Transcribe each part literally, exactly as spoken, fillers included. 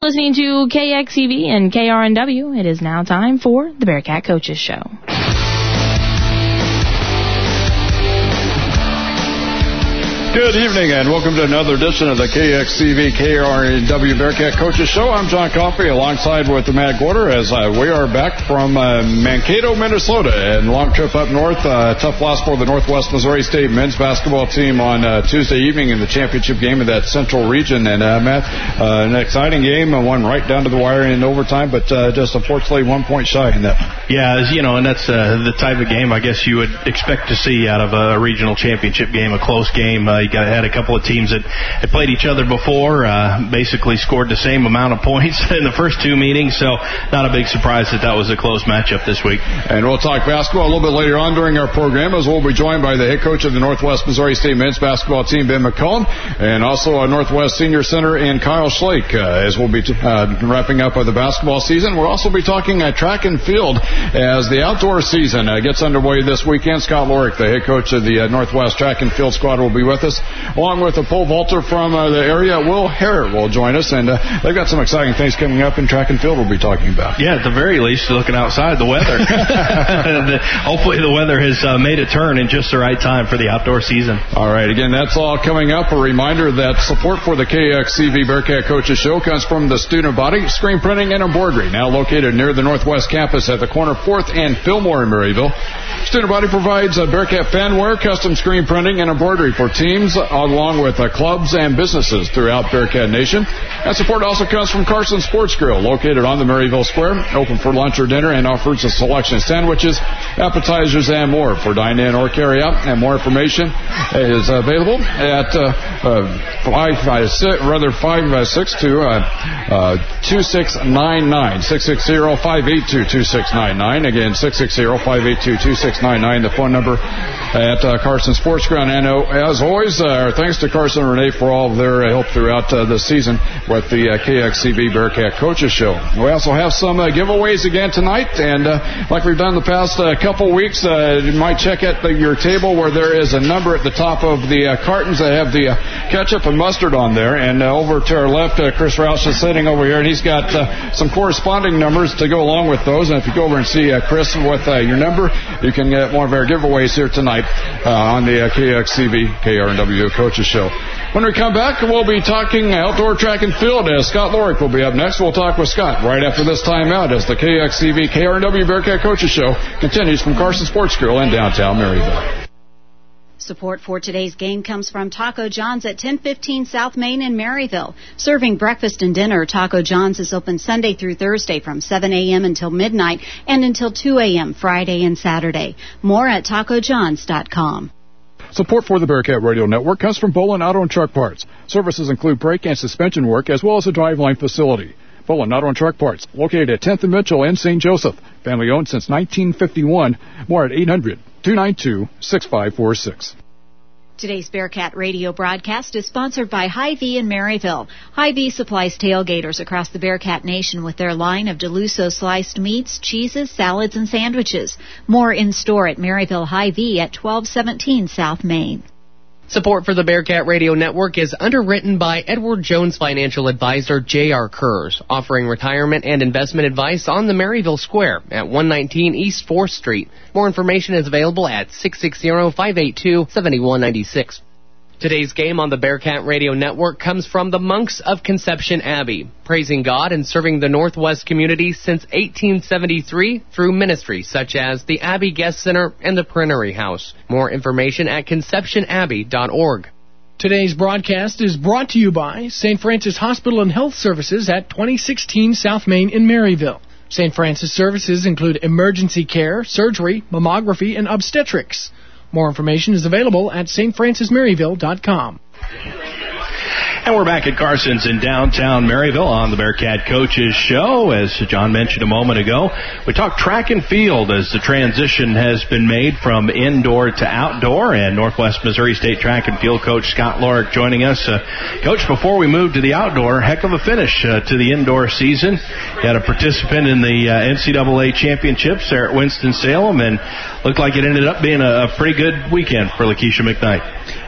listening to K X E V and K R N W. It is now time for the Bearcat Coaches Show. Good evening and welcome to another edition of the K X E V K R N W Bearcat Coaches Show. I'm John Coffey alongside with Matt Gorder as uh, we are back from uh, Mankato, Minnesota, and long trip up north. Uh, tough loss for the Northwest Missouri State men's basketball team on uh, Tuesday evening in the championship game of that Central region. And uh, Matt, uh, an exciting game, uh, one right down to the wire in overtime, but uh, just unfortunately one point shy in that. Yeah, you know, and that's uh, the type of game I guess you would expect to see out of a regional championship game, a close game. Uh, you got had a couple of teams that had played each other before, uh, basically scored the same amount of points in the first two meetings, so not a big surprise that that was a close matchup this week. And we'll talk basketball a little bit later on during our program, as we'll be joined by the head coach of the Northwest Missouri State men's basketball team, Ben McCollum, and also a Northwest Senior Center in Kyle Schlake, uh, as we'll be t- uh, wrapping up with the basketball season. We'll also be talking uh, track and field as the outdoor season uh, gets underway this weekend. Scott Lorick, the head coach of the uh, Northwest track and field squad, will be with us, along with the pole vaulter from uh, the area, Will Harrett, will join us, and uh, they've got some exciting things coming up in track and field we'll be talking about. Yeah, at the very least, looking outside, the weather. the, hopefully the weather has uh, made a turn in just the right time for the outdoor season. All right, again, that's all coming up. A reminder that support for the K X E V Bearcat Coaches Show comes from the student body, screen printing and embroidery, now located near the Northwest campus at the corner of fourth and Fillmore in Maryville. Student body provides uh, Bearcat fanware, custom screen printing, and embroidery for teams, along with uh, clubs and businesses throughout Bearcat Nation. And support also comes from Carson Sports Grill, located on the Maryville Square, open for lunch or dinner, and offers a selection of sandwiches, appetizers, and more for dine-in or carry-out. And more information is available at uh, uh, five five six, rather five five six two uh, uh, two six nine nine, six six zero, five eight two, two six nine nine. Again, six six zero, five eight two, two six nine nine, the phone number at uh, Carson Sports Grill. And uh, as always, uh, thanks to Carson and Renee for all of their uh, help throughout uh, the season with the uh, K X E V Bearcat Coaches Show. We also have some uh, giveaways again tonight, and uh, like we've done the past uh, couple weeks, uh, you might check at the, your table where there is a number at the top of the uh, cartons that have the uh, ketchup and mustard on there. And uh, over to our left, uh, Chris Roush is sitting over here, and he's got uh, some corresponding numbers to go along with those. And if you go over and see uh, Chris with uh, your number, you can get one of our giveaways here tonight uh, on the uh, K X E V K R N W Coaches Show. When we come back, we'll be talking outdoor track and field as Scott Lorick will be up next. We'll talk with Scott right after this time out as the K X E V K R N W Bearcat Coaches Show continues from Carson Sports Grill in downtown Maryville. Support for today's game comes from Taco John's at ten fifteen South Main in Maryville. Serving breakfast and dinner, Taco John's is open Sunday through Thursday from seven a.m. until midnight and until two a.m. Friday and Saturday. More at taco johns dot com. Support for the Bearcat Radio Network comes from Bolin Auto and Truck Parts. Services include brake and suspension work as well as a driveline facility. Bolin Auto and Truck Parts, located at tenth and Mitchell in Saint Joseph. Family owned since nineteen fifty-one. More at eight hundred, two nine two, six five four six. Today's Bearcat Radio broadcast is sponsored by Hy-Vee in Maryville. Hy-Vee supplies tailgaters across the Bearcat Nation with their line of DeLusso sliced meats, cheeses, salads, and sandwiches. More in store at Maryville Hy-Vee at twelve seventeen South Main. Support for the Bearcat Radio Network is underwritten by Edward Jones financial advisor J R. Kurz, offering retirement and investment advice on the Maryville Square at one nineteen East fourth Street. More information is available at six six zero, five eight two, seven one nine six. Today's game on the Bearcat Radio Network comes from the Monks of Conception Abbey, praising God and serving the Northwest community since eighteen seventy-three through ministries such as the Abbey Guest Center and the Printery House. More information at conception abbey dot org. Today's broadcast is brought to you by Saint Francis Hospital and Health Services at twenty sixteen South Main in Maryville. Saint Francis services include emergency care, surgery, mammography, and obstetrics. More information is available at st francis maryville dot com. And we're back at Carson's in downtown Maryville on the Bearcat Coaches Show. As John mentioned a moment ago, we talked track and field as the transition has been made from indoor to outdoor. And Northwest Missouri State track and field coach Scott Lorick joining us. Uh, coach, before we move to the outdoor, heck of a finish uh, to the indoor season. You had a participant in the uh, N C double A championships there at Winston-Salem, and looked like it ended up being a, a pretty good weekend for Lakeisha McKnight.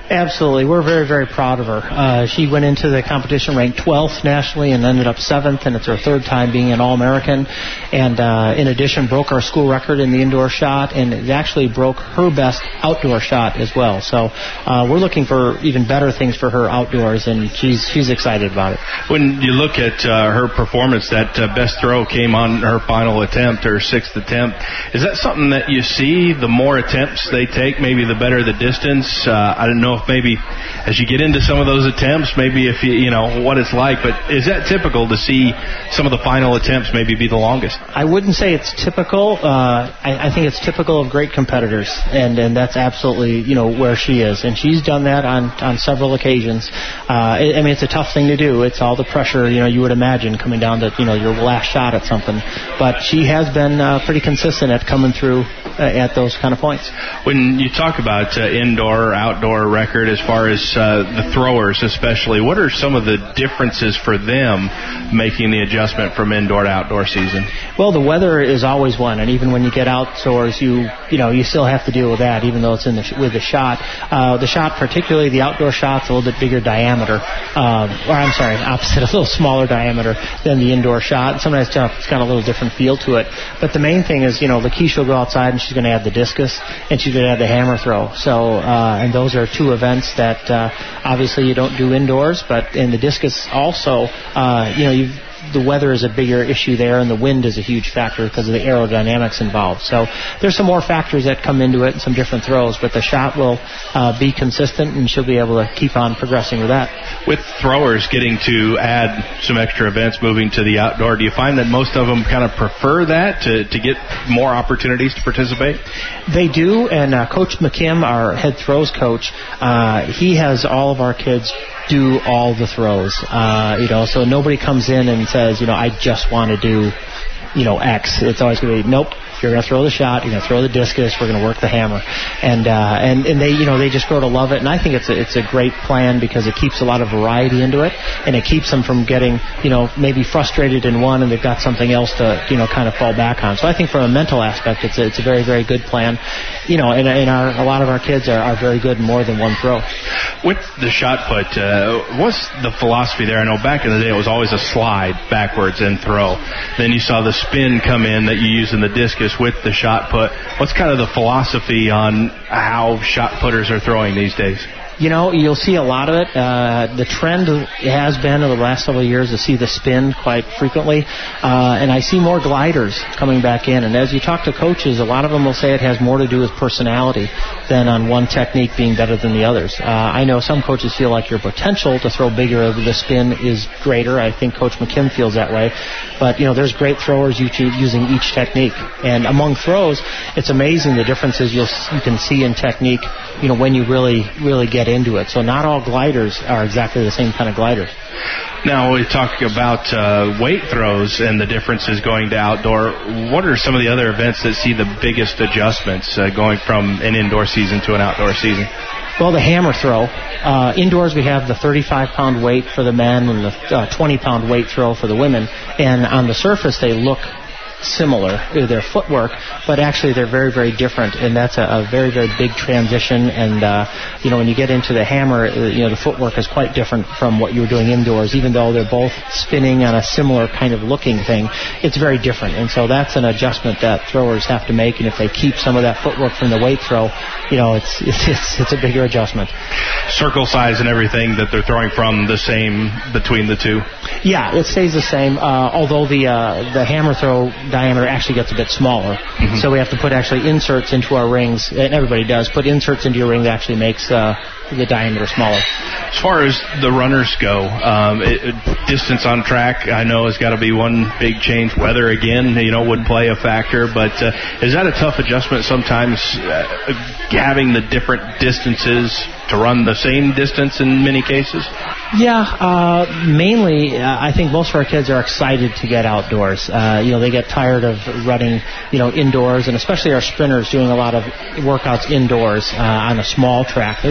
Absolutely. We're very, very proud of her. Uh, she went into the competition ranked twelfth nationally and ended up seventh, and it's her third time being an All-American. And uh, in addition, broke our school record in the indoor shot, and it actually broke her best outdoor shot as well. So uh, we're looking for even better things for her outdoors, and she's she's excited about it. When you look at uh, her performance, that uh, best throw came on her final attempt, her sixth attempt. Is that something that you see? The more attempts they take, maybe the better the distance. Uh, I don't know if maybe as you get into some of those attempts, maybe if you, you know what it's like, but is that typical to see some of the final attempts maybe be the longest? I wouldn't say it's typical. Uh, I, I think it's typical of great competitors, and, and that's absolutely, you know, where she is. And she's done that on, on several occasions. Uh, I, I mean, it's a tough thing to do. It's all the pressure, you know, you would imagine coming down to, you know, your last shot at something. But she has been uh, pretty consistent at coming through uh, at those kind of points. When you talk about uh, indoor, outdoor record, as far as uh, the throwers especially, what are some of the differences for them making the adjustment from indoor to outdoor season? Well, the weather is always one, and even when you get outdoors, you you know you still have to deal with that, even though it's in the sh- with the shot. Uh, the shot, particularly the outdoor shot's a little bit bigger diameter, uh, or I'm sorry, opposite, a little smaller diameter than the indoor shot. Sometimes it's got a little different feel to it. But the main thing is, you know, Lakeisha will go outside and she's going to add the discus and she's going to add the hammer throw. So, uh, and those are two events that uh, obviously you don't do indoors, but in the discus also, uh, you know, you've the weather is a bigger issue there, and the wind is a huge factor because of the aerodynamics involved. So there's some more factors that come into it and some different throws, but the shot will uh, be consistent, and she'll be able to keep on progressing with that. With throwers getting to add some extra events, moving to the outdoor, do you find that most of them kind of prefer that to, to get more opportunities to participate? They do, and uh, Coach McKim, our head throws coach, uh, he has all of our kids do all the throws, uh, you know, so nobody comes in and says, you know, I just want to do, you know, X. It's always going to be, nope, you're going to throw the shot, you're going to throw the discus, we're going to work the hammer. And, uh, and, and they, you know, they just grow to love it. And I think it's a, it's a great plan because it keeps a lot of variety into it, and it keeps them from getting, you know, maybe frustrated in one and they've got something else to, you know, kind of fall back on. So I think from a mental aspect, it's a, it's a very, very good plan. You know, and, and our, a lot of our kids are, are very good in more than one throw. With the shot put, uh, what's the philosophy there? I know back in the day it was always a slide backwards and throw. Then you saw the spin come in that you use in the discus with the shot put. What's kind of the philosophy on how shot putters are throwing these days? You know, you'll see a lot of it. Uh, the trend has been over the last several years to see the spin quite frequently. Uh, and I see more gliders coming back in. And as you talk to coaches, a lot of them will say it has more to do with personality than on one technique being better than the others. Uh, I know some coaches feel like your potential to throw bigger of the spin is greater. I think Coach McKim feels that way. But, you know, there's great throwers using each technique. And among throws, it's amazing the differences you'll, you can see in technique, you know, when you really, really get into it. So not all gliders are exactly the same kind of glider. Now, we talk about uh, weight throws and the differences going to outdoor. What are some of the other events that see the biggest adjustments uh, going from an indoor season to an outdoor season? Well, the hammer throw. Uh, indoors, we have the thirty-five pound weight for the men and the uh, twenty pound weight throw for the women. And on the surface, they look similar, their footwork, but actually they're very, very different, and that's a, a very, very big transition. And uh, you know, when you get into the hammer, you know, the footwork is quite different from what you were doing indoors. Even though they're both spinning on a similar kind of looking thing, it's very different. And so that's an adjustment that throwers have to make. And if they keep some of that footwork from the weight throw, you know, it's it's it's a bigger adjustment. Circle size and everything that they're throwing from the same between the two. Yeah, it stays the same. Uh, although the uh, the hammer throw diameter actually gets a bit smaller. Mm-hmm. So we have to put actually inserts into our rings, and everybody does, put inserts into your ring that actually makes uh, the diameter smaller. As far as the runners go, um, it, distance on track, I know, has got to be one big change. Weather, again, you know, would play a factor, but uh, is that a tough adjustment sometimes, uh, having the different distances to run the same distance in many cases? Yeah, uh, mainly, uh, I think most of our kids are excited to get outdoors. Uh, you know, they get tired of running, you know, indoors, and especially our sprinters doing a lot of workouts indoors uh, on a small track. They're really happy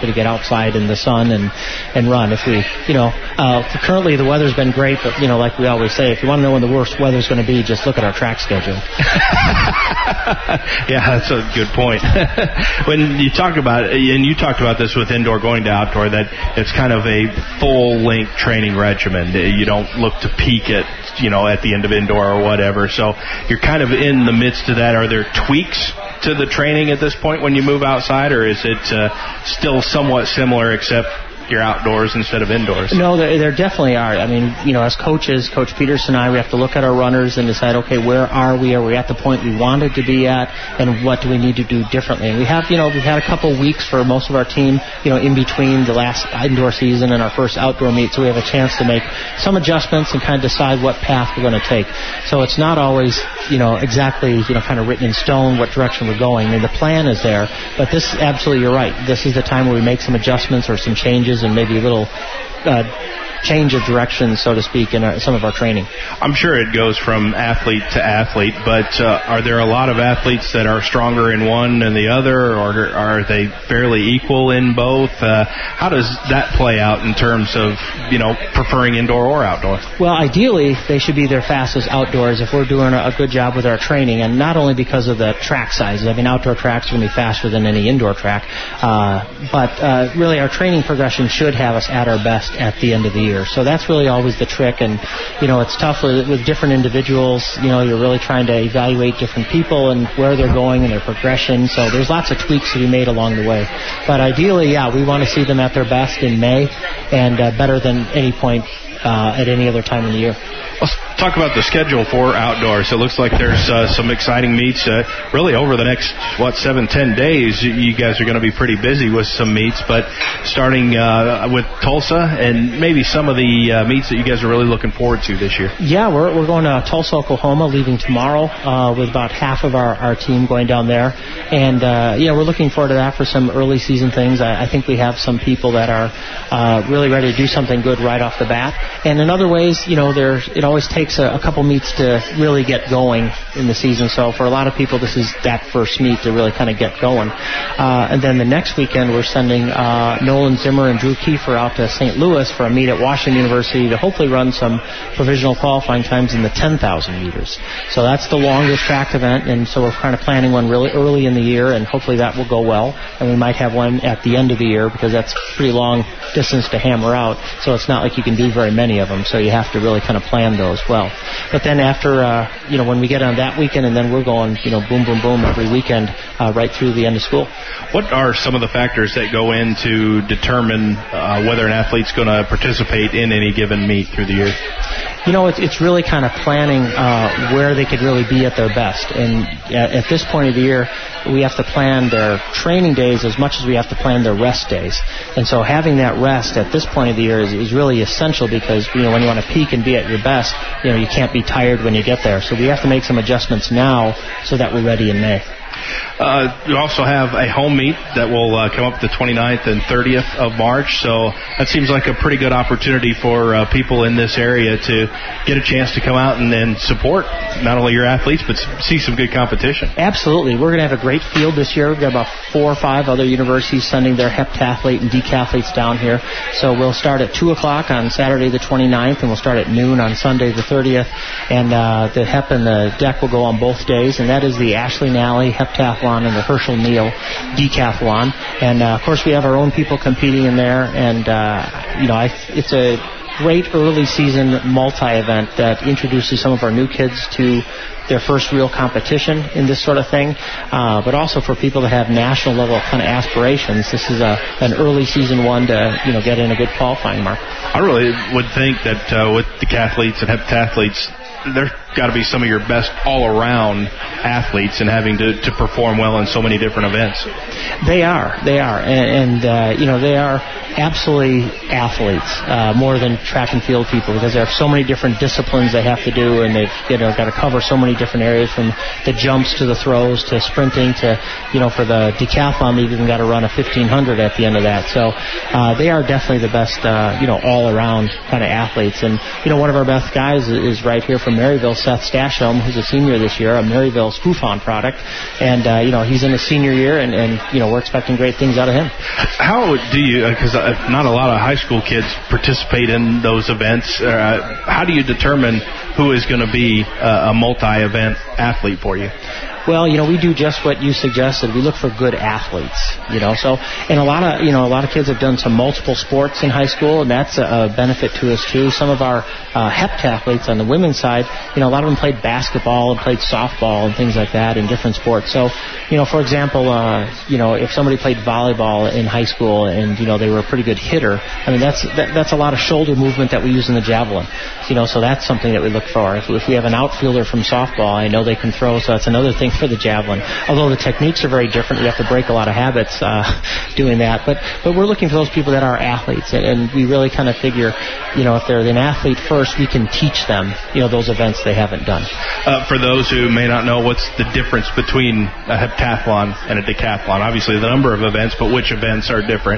happy to get outside in the sun and, and run. If we, you know, uh, currently the weather's been great, but, you know, like we always say, if you want to know when the worst weather's going to be, just look at our track schedule. Yeah, that's a good point. When you talk about, and you talked about this with indoor going to outdoor, that it's kind of a full-length training regimen. You don't look to peak at, you know, at the end of indoor or whatever. So you're kind of in the midst of that. Are there tweaks to the training at this point when you move outside, or is it uh, still somewhat similar except you're outdoors instead of indoors? No, there, there definitely are. I mean, you know, as coaches, Coach Peterson and I, we have to look at our runners and decide, okay, where are we? Are we at the point we wanted to be at? And what do we need to do differently? And we have, you know, we've had a couple weeks for most of our team, you know, in between the last indoor season and our first outdoor meet, so we have a chance to make some adjustments and kind of decide what path we're going to take. So it's not always, you know, exactly, you know, kind of written in stone what direction we're going. I mean, the plan is there, but this, absolutely, you're right. This is the time where we make some adjustments or some changes and maybe a little uh, change of direction, so to speak, in our, some of our training. I'm sure it goes from athlete to athlete, but uh, are there a lot of athletes that are stronger in one than the other, or are they fairly equal in both? Uh, how does that play out in terms of, you know, preferring indoor or outdoor? Well, ideally, they should be their fastest outdoors if we're doing a good job with our training, and not only because of the track sizes. I mean, outdoor tracks are going to be faster than any indoor track, uh, but uh, really our training progression should have us at our best at the end of the year. So that's really always the trick, and, you know, it's tough with, with different individuals. You know, you're really trying to evaluate different people and where they're going and their progression, so there's lots of tweaks to be made along the way. But ideally, yeah, we want to see them at their best in May, and uh, better than any point uh, at any other time in the year. Let's talk about the schedule for outdoors. It looks like there's uh, some exciting meets uh, really over the next, what, seven, ten days. You guys are going to be pretty busy with some meets, but starting uh, with Tulsa and maybe some of the uh, meets that you guys are really looking forward to this year. Yeah, we're, we're going to Tulsa, Oklahoma, leaving tomorrow uh, with about half of our, our team going down there. And, uh, yeah, we're looking forward to that for some early season things. I, I think we have some people that are uh, really ready to do something good right off the bat. And in other ways, you know, there's it always takes a, a couple meets to really get going in the season. So for a lot of people, this is that first meet to really kind of get going. Uh, and then the next weekend, we're sending uh, Nolan Zimmer and Drew Kiefer out to Saint Louis for a meet at Washington University to hopefully run some provisional qualifying times in the ten thousand meters. So that's the longest track event, and so we're kind of planning one really early in the year, and hopefully that will go well. And we might have one at the end of the year, because that's a pretty long distance to hammer out, so it's not like you can do very many of them, so you have to really kind of plan those well. But then after, uh, you know, when we get on that weekend, and then we're going, you know, boom, boom, boom every weekend uh, right through the end of school. What are some of the factors that go in to determine uh, whether an athlete's going to participate in any given meet through the year? You know, it's, it's really kind of planning uh, where they could really be at their best. And at, at this point of the year, we have to plan their training days as much as we have to plan their rest days. And so having that rest at this point of the year is, is really essential, because, you know, when you want to peak and be at your best, you know, you can't be tired when you get there. So we have to make some adjustments now so that we're ready in May. Uh, you also have a home meet that will uh, come up the twenty-ninth and thirtieth of March, so that seems like a pretty good opportunity for uh, people in this area to get a chance to come out and, and support not only your athletes, but see some good competition. Absolutely. We're going to have a great field this year. We've got about four or five other universities sending their heptathlete and decathletes down here. So we'll start at two o'clock on Saturday the twenty-ninth, and we'll start at noon on Sunday the thirtieth. And uh, the hep and the deck will go on both days, and that is the Ashley Nally heptathlon and the Herschel Neal decathlon. And, uh, of course, we have our own people competing in there, and, uh, you know, I, it's a great early season multi-event that introduces some of our new kids to their first real competition in this sort of thing, uh, but also for people that have national level kind of aspirations. This is a, an early season one to, you know, get in a good qualifying mark. I really would think that uh, with decathletes and heptathletes, there's got to be some of your best all-around athletes and having to, to perform well in so many different events. They are. They are. And, and uh, you know, they are absolutely athletes, uh, more than track and field people, because they have so many different disciplines they have to do, and they've, you know, got to cover so many different areas, from the jumps to the throws to sprinting to, you know, for the decathlon, they've even got to run a fifteen hundred at the end of that. So uh, they are definitely the best, uh, you know, all-around kind of athletes. And, you know, one of our best guys is right here from from Maryville, Seth Stasham, who's a senior this year, a Maryville Spoofon product. And, uh, you know, he's in his senior year, and, and, you know, we're expecting great things out of him. How do you, because uh, not a lot of high school kids participate in those events, uh, how do you determine who is going to be uh, a multi-event athlete for you? Well, you know, we do just what you suggested. We look for good athletes, you know. So, and a lot of, you know, a lot of kids have done some multiple sports in high school, and that's a, a benefit to us too. Some of our uh, heptathletes on the women's side, you know, a lot of them played basketball and played softball and things like that in different sports. So, you know, for example, uh, you know, if somebody played volleyball in high school and, you know, they were a pretty good hitter, I mean, that's that, that's a lot of shoulder movement that we use in the javelin. You know, so that's something that we look for. If, if we have an outfielder from softball, I know they can throw, so that's another thing for the javelin. Although the techniques are very different, we have to break a lot of habits uh, doing that. But but we're looking for those people that are athletes, and, and we really kind of figure, you know, if they're an athlete first, we can teach them, you know, those events they haven't done. Uh, for those who may not know, what's the difference between a heptathlon and a decathlon? Obviously, the number of events, but which events are different?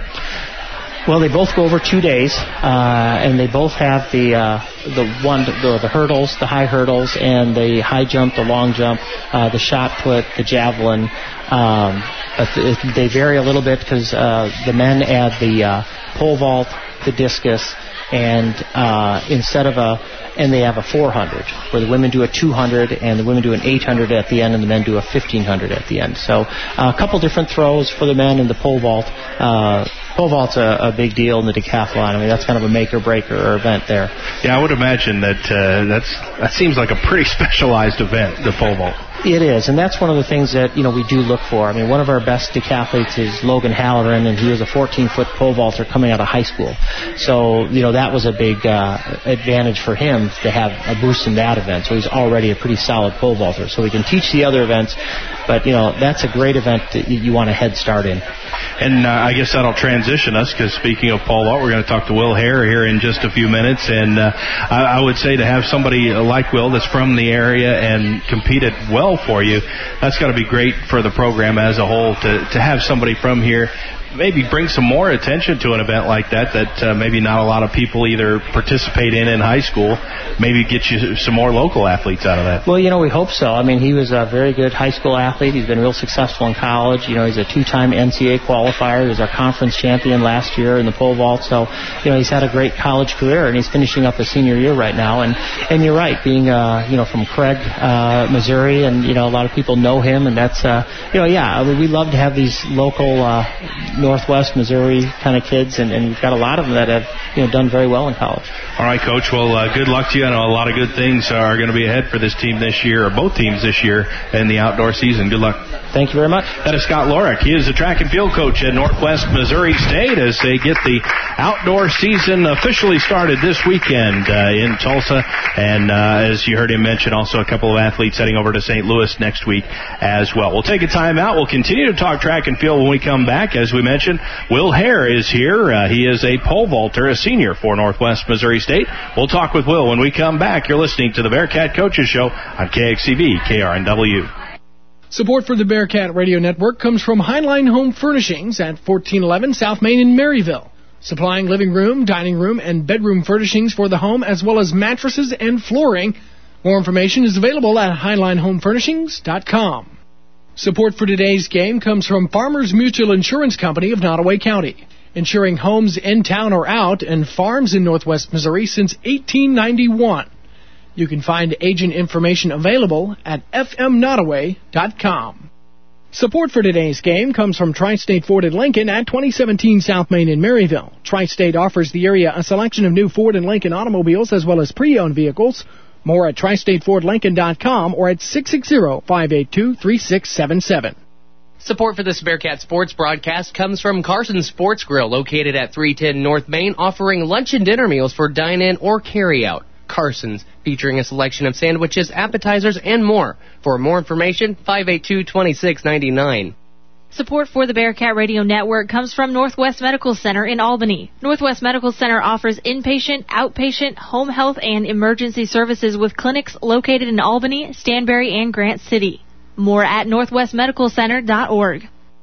Well, they both go over two days, uh, and they both have the uh, the one the, the hurdles, the high hurdles, and the high jump, the long jump, uh, the shot put, the javelin. Um, but th- they vary a little bit because uh, the men add the uh, pole vault, the discus, and uh, instead of a and they have a four hundred, where the women do a two hundred, and the women do an eight hundred at the end, and the men do a fifteen hundred at the end. So uh, a couple different throws for the men in the pole vault. Uh, pole vault's a, a big deal in the decathlon. I mean, that's kind of a make-or-breaker event there. Yeah, I would imagine that uh, that's that seems like a pretty specialized event, the pole vault. It is, and that's one of the things that, you know, we do look for. I mean, one of our best decathletes is Logan Halloran, and he was a fourteen-foot pole vaulter coming out of high school. So, you know, that was a big uh, advantage for him to have a boost in that event. So he's already a pretty solid pole vaulter. So we can teach the other events, but, you know, that's a great event that you want a head start in. And uh, I guess that'll transition us, because speaking of pole vault, we're going to talk to Will Hare here in just a few minutes. And uh, I, I would say to have somebody like Will that's from the area and competed well for you, that's got to be great for the program as a whole to, to have somebody from here maybe bring some more attention to an event like that that uh, maybe not a lot of people either participate in in high school, maybe get you some more local athletes out of that. Well, you know, we hope so. I mean, he was a very good high school athlete. He's been real successful in college. You know, he's a two-time N C A A qualifier. He was our conference champion last year in the pole vault. So, you know, he's had a great college career, and he's finishing up his senior year right now. And, and you're right, being, uh, you know, from Craig, uh, Missouri, and, you know, a lot of people know him, and that's, uh, you know, yeah, I mean, we love to have these local uh, Northwest Missouri kind of kids, and, and we've got a lot of them that have, you know, done very well in college. All right, Coach. Well, uh, good luck to you. I know a lot of good things are going to be ahead for this team this year, or both teams this year, in the outdoor season. Good luck. Thank you very much. That is Scott Lorick. He is the track and field coach at Northwest Missouri State as they get the outdoor season officially started this weekend uh, in Tulsa. And uh, as you heard him mention, also a couple of athletes heading over to Saint Louis next week as well. We'll take a time out. We'll continue to talk track and field when we come back. As we mentioned, Will Hare is here. Uh, he is a pole vaulter, a senior for Northwest Missouri State. We'll talk with Will when we come back. You're listening to the Bearcat Coaches Show on K X C V, K R N W. Support for the Bearcat Radio Network comes from Highline Home Furnishings at fourteen eleven South Main in Maryville, supplying living room, dining room, and bedroom furnishings for the home, as well as mattresses and flooring. More information is available at highline home furnishings dot com. Support for today's game comes from Farmers Mutual Insurance Company of Nottoway County, insuring homes in town or out and farms in Northwest Missouri since eighteen ninety-one. You can find agent information available at f m nottoway dot com. Support for today's game comes from Tri-State Ford and Lincoln at twenty seventeen South Main in Maryville. Tri-State offers the area a selection of new Ford and Lincoln automobiles as well as pre-owned vehicles. More at tri state ford lincoln dot com or at six six zero, five eight two, three six seven seven. Support for this Bearcat Sports broadcast comes from Carson Sports Grill, located at three ten North Main, offering lunch and dinner meals for dine-in or carry-out. Carson's, featuring a selection of sandwiches, appetizers, and more. For more information, five eight two, two six nine nine. Support for the Bearcat Radio Network comes from Northwest Medical Center in Albany. Northwest Medical Center offers inpatient, outpatient, home health, and emergency services with clinics located in Albany, Stanberry, and Grant City. More at northwest medical center dot org.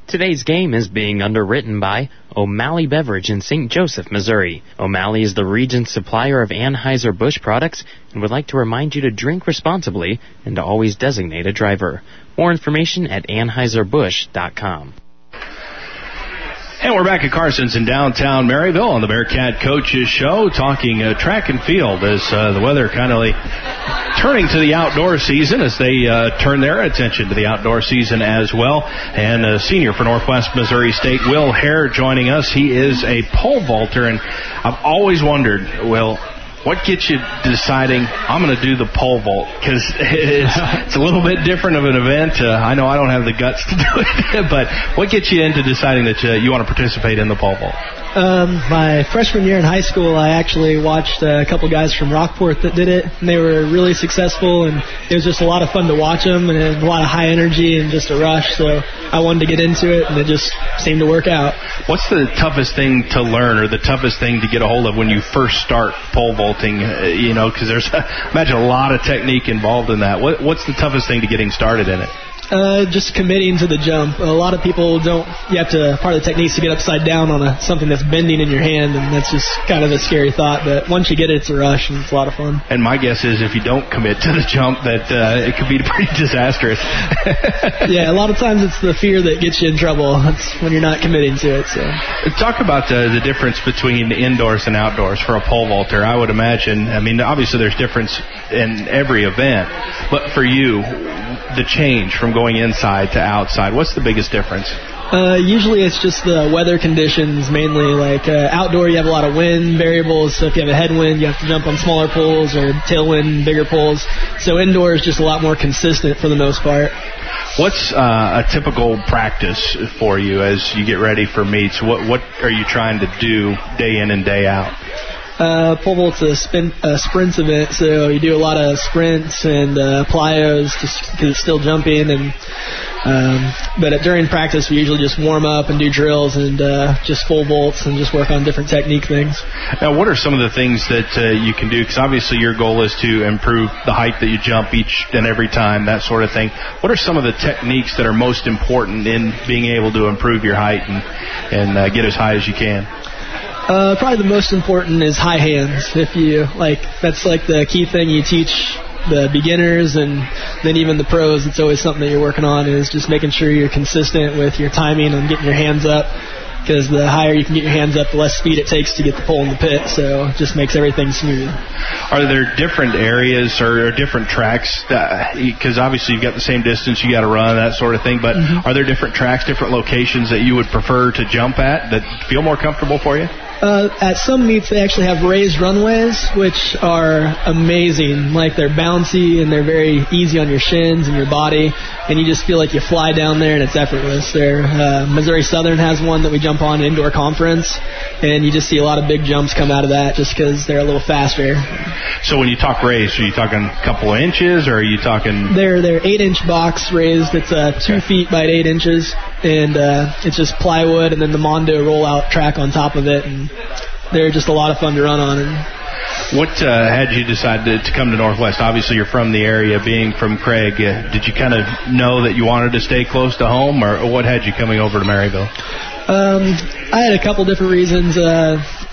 Today's game is being underwritten by O'Malley Beverage in Saint Joseph, Missouri. O'Malley is the region's supplier of Anheuser-Busch products and would like to remind you to drink responsibly and to always designate a driver. More information at Anheuser Busch dot com. And we're back at Carson's in downtown Maryville on the Bearcat Coaches Show, talking uh, track and field as uh, the weather kind of like turning to the outdoor season as they uh, turn their attention to the outdoor season as well. And a senior for Northwest Missouri State, Will Hare, joining us. He is a pole vaulter, and I've always wondered, Will, what gets you deciding I'm going to do the pole vault? Because it's, it's a little bit different of an event. Uh, I know I don't have the guts to do it, but what gets you into deciding that uh, you want to participate in the pole vault? Um, my freshman year in high school, I actually watched a couple guys from Rockport that did it, and they were really successful, and it was just a lot of fun to watch them, and a lot of high energy and just a rush, so I wanted to get into it, and it just seemed to work out. What's the toughest thing to learn, or the toughest thing to get a hold of when you first start pole vaulting? Uh, you know, because there's, I imagine, a lot of technique involved in that. What, what's the toughest thing to getting started in it? Uh, just committing to the jump. A lot of people don't, you have to, part of the technique is to get upside down on a, something that's bending in your hand, and that's just kind of a scary thought, but once you get it, it's a rush, and it's a lot of fun. And my guess is if you don't commit to the jump, that uh, it could be pretty disastrous. Yeah, a lot of times it's the fear that gets you in trouble. It's when you're not committing to it. So, talk about uh, the difference between indoors and outdoors for a pole vaulter. I would imagine, I mean, obviously there's difference in every event, but for you, the change from going inside to outside, what's the biggest difference? Uh, usually it's just the weather conditions mainly. Like uh, outdoor, you have a lot of wind variables, so if you have a headwind, you have to jump on smaller poles, or tailwind, bigger poles. So indoor is just a lot more consistent for the most part. What's uh, a typical practice for you as you get ready for meets? What what are you trying to do day in and day out? Uh, pole vault's a, spin, a sprints event, so you do a lot of sprints and uh, plyos because it's still jumping. And um, but at, during practice, we usually just warm up and do drills and uh, just full vaults and just work on different technique things. Now, what are some of the things that uh, you can do? Because obviously your goal is to improve the height that you jump each and every time, that sort of thing. What are some of the techniques that are most important in being able to improve your height and, and uh, get as high as you can? Uh, probably the most important is high hands. If you like, that's like the key thing you teach the beginners, and then even the pros. It's always something that you're working on, is just making sure you're consistent with your timing and getting your hands up. Because the higher you can get your hands up, the less speed it takes to get the pole in the pit. So it just makes everything smooth. Are there different areas or different tracks? Because obviously you've got the same distance you got to run, that sort of thing. But mm-hmm. Are there different tracks, different locations that you would prefer to jump at that feel more comfortable for you? Uh, at some meets, they actually have raised runways, which are amazing. Like, they're bouncy and they're very easy on your shins and your body, and you just feel like you fly down there and it's effortless. There, uh, Missouri Southern has one that we jump on, indoor conference, and you just see a lot of big jumps come out of that just because they're a little faster. So when you talk raised, are you talking a couple of inches, or are you talking? They're they're eight inch box raised. It's uh, two okay. feet by eight inches, and uh, it's just plywood and then the Mondo rollout track on top of it, and they're just a lot of fun to run on. And what uh, had you decide to, to come to Northwest? Obviously, you're from the area, being from Craig. Uh, did you kind of know that you wanted to stay close to home, or, or what had you coming over to Maryville? Um, I had a couple different reasons. Uh,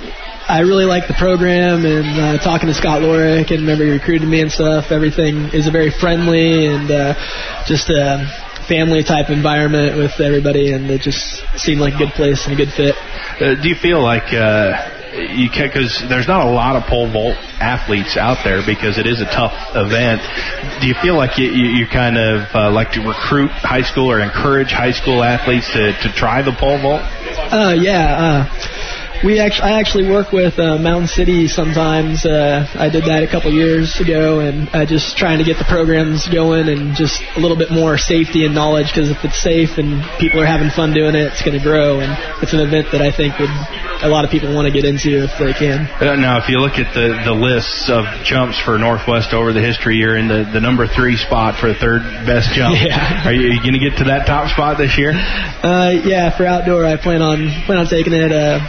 I really like the program, and uh, talking to Scott Lorick and remember he recruited me and stuff. Everything is a very friendly and uh, just a family type environment with everybody, and it just seemed like a good place and a good fit. Uh, do you feel like uh, you can, because there's not a lot of pole vault athletes out there because it is a tough event. Do you feel like you, you, you kind of uh, like to recruit high school or encourage high school athletes to, to try the pole vault? Uh, yeah. Uh, We actually, I actually work with uh, Mountain City sometimes. Uh, I did that a couple years ago, and uh, just trying to get the programs going and just a little bit more safety and knowledge, because if it's safe and people are having fun doing it, it's going to grow, and it's an event that I think would a lot of people want to get into if they can. Uh, now, if you look at the, the lists of jumps for Northwest over the history, you're in the, the number three spot for third best jump. Yeah. Are you, you going to get to that top spot this year? Uh, yeah, for outdoor, I plan on plan on taking it. Uh,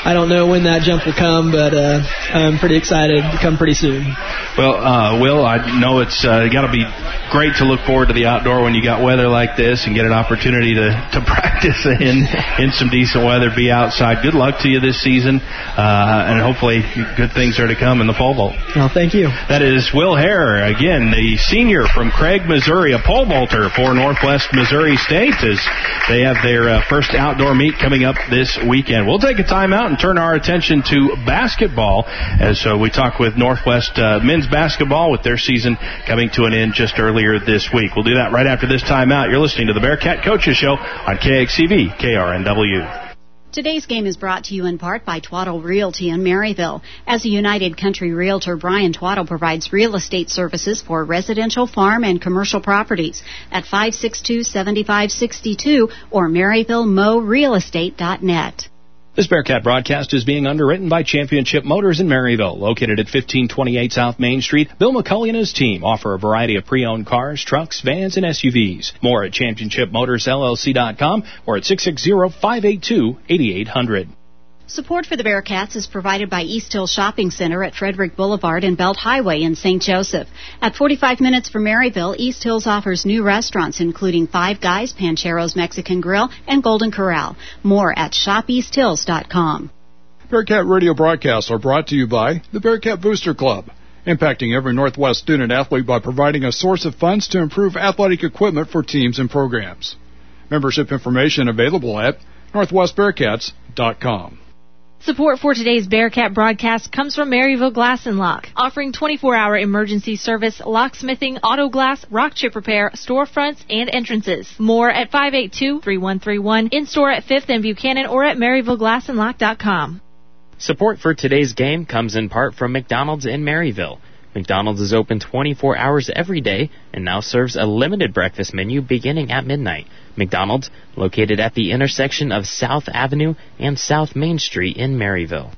I don't know when that jump will come, but uh, I'm pretty excited to come pretty soon. Well, uh, Will, I know it's uh, got to be great to look forward to the outdoor when you got weather like this and get an opportunity to, to practice in in some decent weather, be outside. Good luck to you this season, uh, and hopefully good things are to come in the pole vault. Well, thank you. That is Will Hare, again, the senior from Craig, Missouri, a pole vaulter for Northwest Missouri State, as they have their uh, first outdoor meet coming up this weekend. We'll take a timeout and turn our attention to basketball as uh, we talk with Northwest uh, men's basketball with their season coming to an end just earlier this week. We'll do that right after this timeout. You're listening to the Bearcat Coaches Show on K X C V, K R N W. Today's game is brought to you in part by Twaddle Realty in Maryville. As a United Country Realtor, Brian Twaddle provides real estate services for residential, farm, and commercial properties at five six two, seven five six two or maryville mo real estate dot net. This Bearcat broadcast is being underwritten by Championship Motors in Maryville, located at fifteen twenty-eight South Main Street. Bill McCulley and his team offer a variety of pre-owned cars, trucks, vans, and S U Vs. More at championship motors L L C dot com or at six six zero, five eight two, eight eight zero zero. Support for the Bearcats is provided by East Hill Shopping Center at Frederick Boulevard and Belt Highway in Saint Joseph. At forty-five minutes from Maryville, East Hills offers new restaurants including Five Guys, Panchero's Mexican Grill, and Golden Corral. More at shop east hills dot com. Bearcat radio broadcasts are brought to you by the Bearcat Booster Club, impacting every Northwest student athlete by providing a source of funds to improve athletic equipment for teams and programs. Membership information available at northwest bearcats dot com. Support for today's Bearcat broadcast comes from Maryville Glass and Lock, offering twenty-four hour emergency service, locksmithing, auto glass, rock chip repair, storefronts, and entrances. More at five eight two, three one three one, in-store at fifth and Buchanan, or at maryville glass and lock dot com. Support for today's game comes in part from McDonald's in Maryville. McDonald's is open twenty-four hours every day and now serves a limited breakfast menu beginning at midnight. McDonald's, located at the intersection of South Avenue and South Main Street in Maryville.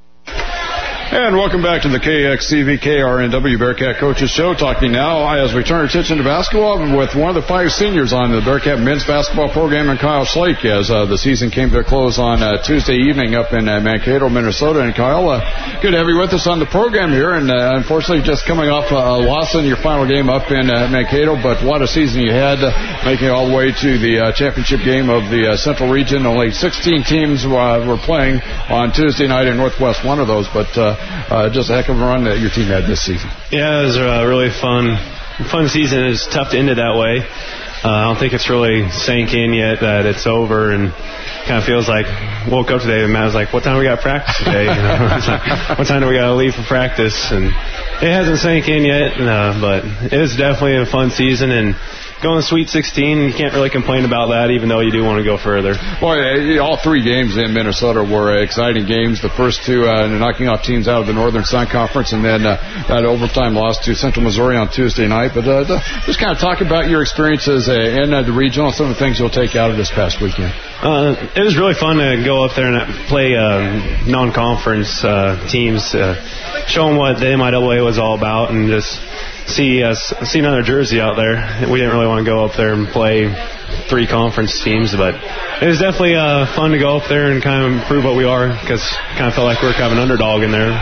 And welcome back to the K X C V K R N W Bearcat Coaches Show. Talking now as we turn our attention to basketball with one of the five seniors on the Bearcat men's basketball program, and Kyle Schlake, as uh, the season came to a close on uh, Tuesday evening up in uh, Mankato, Minnesota. And Kyle, uh, good to have you with us on the program here. And uh, unfortunately, just coming off a loss in your final game up in uh, Mankato, but what a season you had, uh, making it all the way to the uh, championship game of the uh, Central Region. Only sixteen teams uh, were playing on Tuesday night, in Northwest one of those, but uh, Uh, just a heck of a run that your team had this season. Yeah, it was a really fun fun season. It's tough to end it that way. Uh, I don't think it's really sank in yet that it's over, and kind of feels like woke up today and Matt was like, what time we got practice today? You know, it's like, what time do we got to leave for practice? And it hasn't sank in yet, uh, but it was definitely a fun season, and going to Sweet sixteen, you can't really complain about that, even though you do want to go further. Well, all three games in Minnesota were exciting games. The first two, uh, knocking off teams out of the Northern Sun Conference, and then uh, that overtime loss to Central Missouri on Tuesday night. But uh, just kind of talk about your experiences uh, in uh, the regional, some of the things you'll take out of this past weekend. Uh, it was really fun to go up there and play uh, non-conference uh, teams, uh, show them what the M I A A was all about, and just see uh, see another jersey out there. We didn't really want to go up there and play three conference teams, but it was definitely uh, fun to go up there and kind of prove what we are, because kind of felt like we were kind of an underdog in there.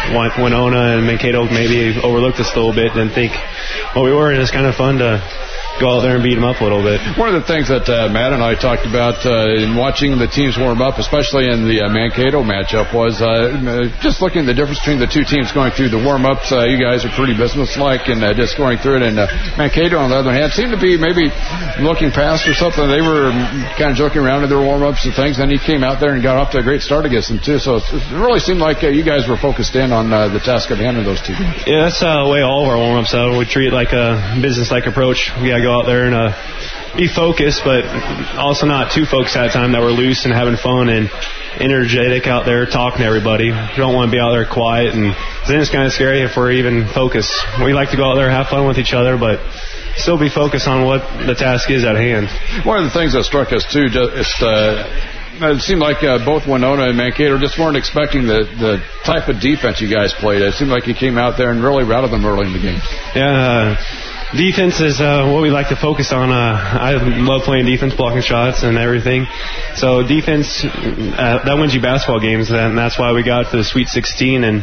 Winona and Mankato maybe overlooked us a little bit, didn't think what we were, and it's kind of fun to go out there and beat them up a little bit. One of the things that uh, Matt and I talked about uh, in watching the teams warm up, especially in the uh, Mankato matchup, was uh, just looking at the difference between the two teams going through the warm-ups. Uh, you guys are pretty businesslike and uh, just going through it. And uh, Mankato, on the other hand, seemed to be maybe looking past or something. They were kind of joking around in their warm-ups and things. Then he came out there and got off to a great start against them, too. So it really seemed like uh, you guys were focused in on uh, the task at hand in those two games. Yeah, that's uh, the way all of our warm-ups are. We treat it like a business-like approach. We got to go out there and uh, be focused, but also not too focused at a time, that we're loose and having fun and energetic out there talking to everybody. We don't want to be out there quiet, and then it's kind of scary if we're even focused. We like to go out there and have fun with each other, but still be focused on what the task is at hand. One of the things that struck us, too, just uh, it seemed like uh, both Winona and Mankato just weren't expecting the, the type of defense you guys played. It seemed like you came out there and really routed them early in the game. Yeah, uh, defense is uh, what we like to focus on. Uh, I love playing defense, blocking shots and everything. So defense, uh, that wins you basketball games, and that's why we got to the Sweet sixteen. And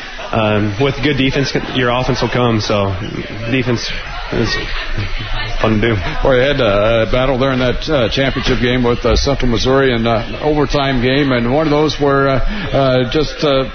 um, with good defense, your offense will come. So defense is fun to do. Boy, you had a battle there in that uh, championship game with uh, Central Missouri, and uh, overtime game, and one of those where uh, uh, just uh,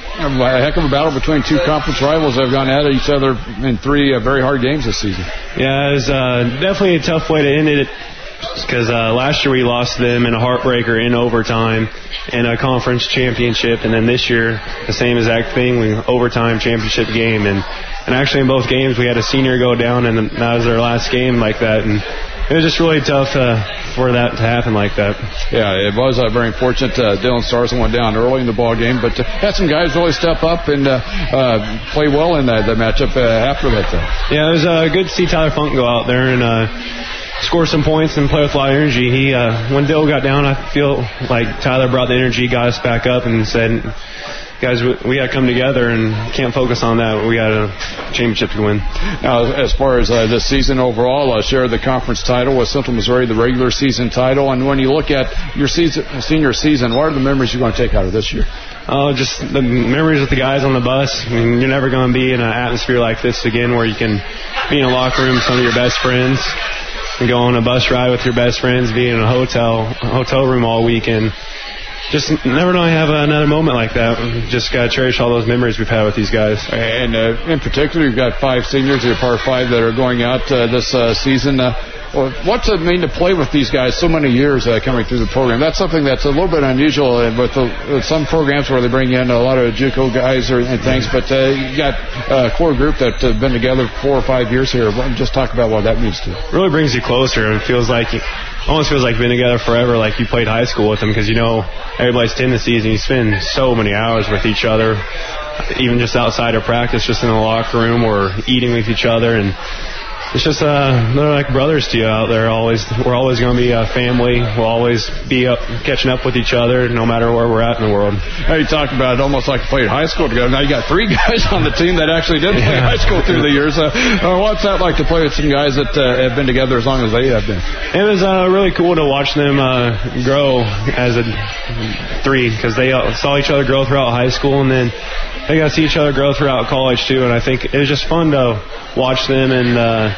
a heck of a battle between two conference rivals that have gone at each other in three uh, very hard games this season. Yeah, it was uh, definitely a tough way to end it, because uh, last year we lost them in a heartbreaker in overtime in a conference championship, and then this year the same exact thing, we overtime championship game, and and actually in both games we had a senior go down, and that was their last game like that, and it was just really tough uh, for that to happen like that. Yeah, it was uh, very unfortunate. Uh, Dylan Starson went down early in the ball game, but uh, had some guys really step up and uh, uh, play well in that, that matchup uh, after that. Though. Yeah, it was uh, good to see Tyler Funk go out there and uh, score some points and play with a lot of energy. He, uh, when Dill got down, I feel like Tyler brought the energy, got us back up, and said, guys, we, we got to come together and can't focus on that. We got a championship to win. Now, as far as uh, this season overall, uh, shared the conference title with Central Missouri, the regular season title. And when you look at your season, senior season, what are the memories you're going to take out of this year? Oh, just the memories with the guys on the bus. I mean, you're never going to be in an atmosphere like this again where you can be in a locker room with some of your best friends and go on a bus ride with your best friends, be in a hotel a hotel room all weekend. Just never know I have another moment like that. Just got to cherish all those memories we've had with these guys. And uh, in particular, you've got five seniors, your par five, that are going out uh, this uh, season. Uh, what's it mean to play with these guys so many years uh, coming through the program? That's something that's a little bit unusual with, the, with some programs where they bring in a lot of JUCO guys or, and things, but uh, you got a core group that have been together four or five years here. Just talk about what that means to you. It really brings you closer. It feels like... You, almost feels like you've been together forever, like you played high school with them, because you know everybody's tendencies and you spend so many hours with each other, even just outside of practice, just in the locker room or eating with each other, and it's just uh, they're like brothers to you out there. Always, we're always going to be a family. We'll always be up, catching up with each other, no matter where we're at in the world. Now you talked about it almost like you played high school together. Now you got three guys on the team that actually did play yeah. high school through the years. Uh, uh, what's that like to play with some guys that uh, have been together as long as they have been? It was uh, really cool to watch them uh, grow as a three, because they uh, saw each other grow throughout high school, and then they got to see each other grow throughout college too. And I think it was just fun to watch them and. Uh,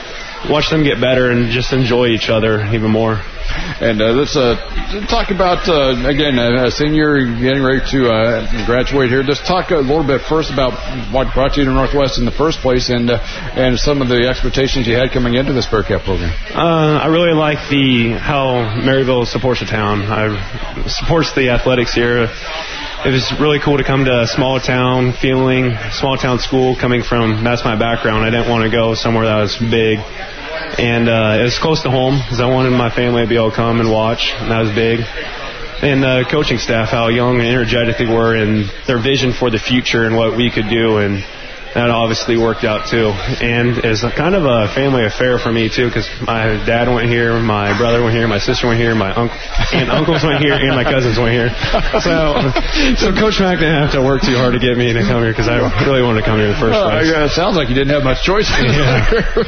Watch them get better and just enjoy each other even more. And uh, let's uh, talk about, uh, again, a senior getting ready to uh, graduate here. Just talk a little bit first about what brought you to Northwest in the first place, and uh, and some of the expectations you had coming into this Bearcat program. Uh, I really like the how Maryville supports the town. I supports the athletics here. It was really cool to come to a small town feeling, small town school coming from, that's my background. I didn't want to go somewhere that was big. And uh, it was close to home because I wanted my family to be able to come and watch, and that was big. And the coaching staff, how young and energetic they were, and their vision for the future and what we could do, and that obviously worked out too. And it's kind of a family affair for me too, because my dad went here, my brother went here, my sister went here, my uncle and uncles went here, and my cousins went here. So, so Coach Mack didn't have to work too hard to get me to come here, because I really wanted to come here in the first place. Uh, yeah, it sounds like you didn't have much choice. Yeah.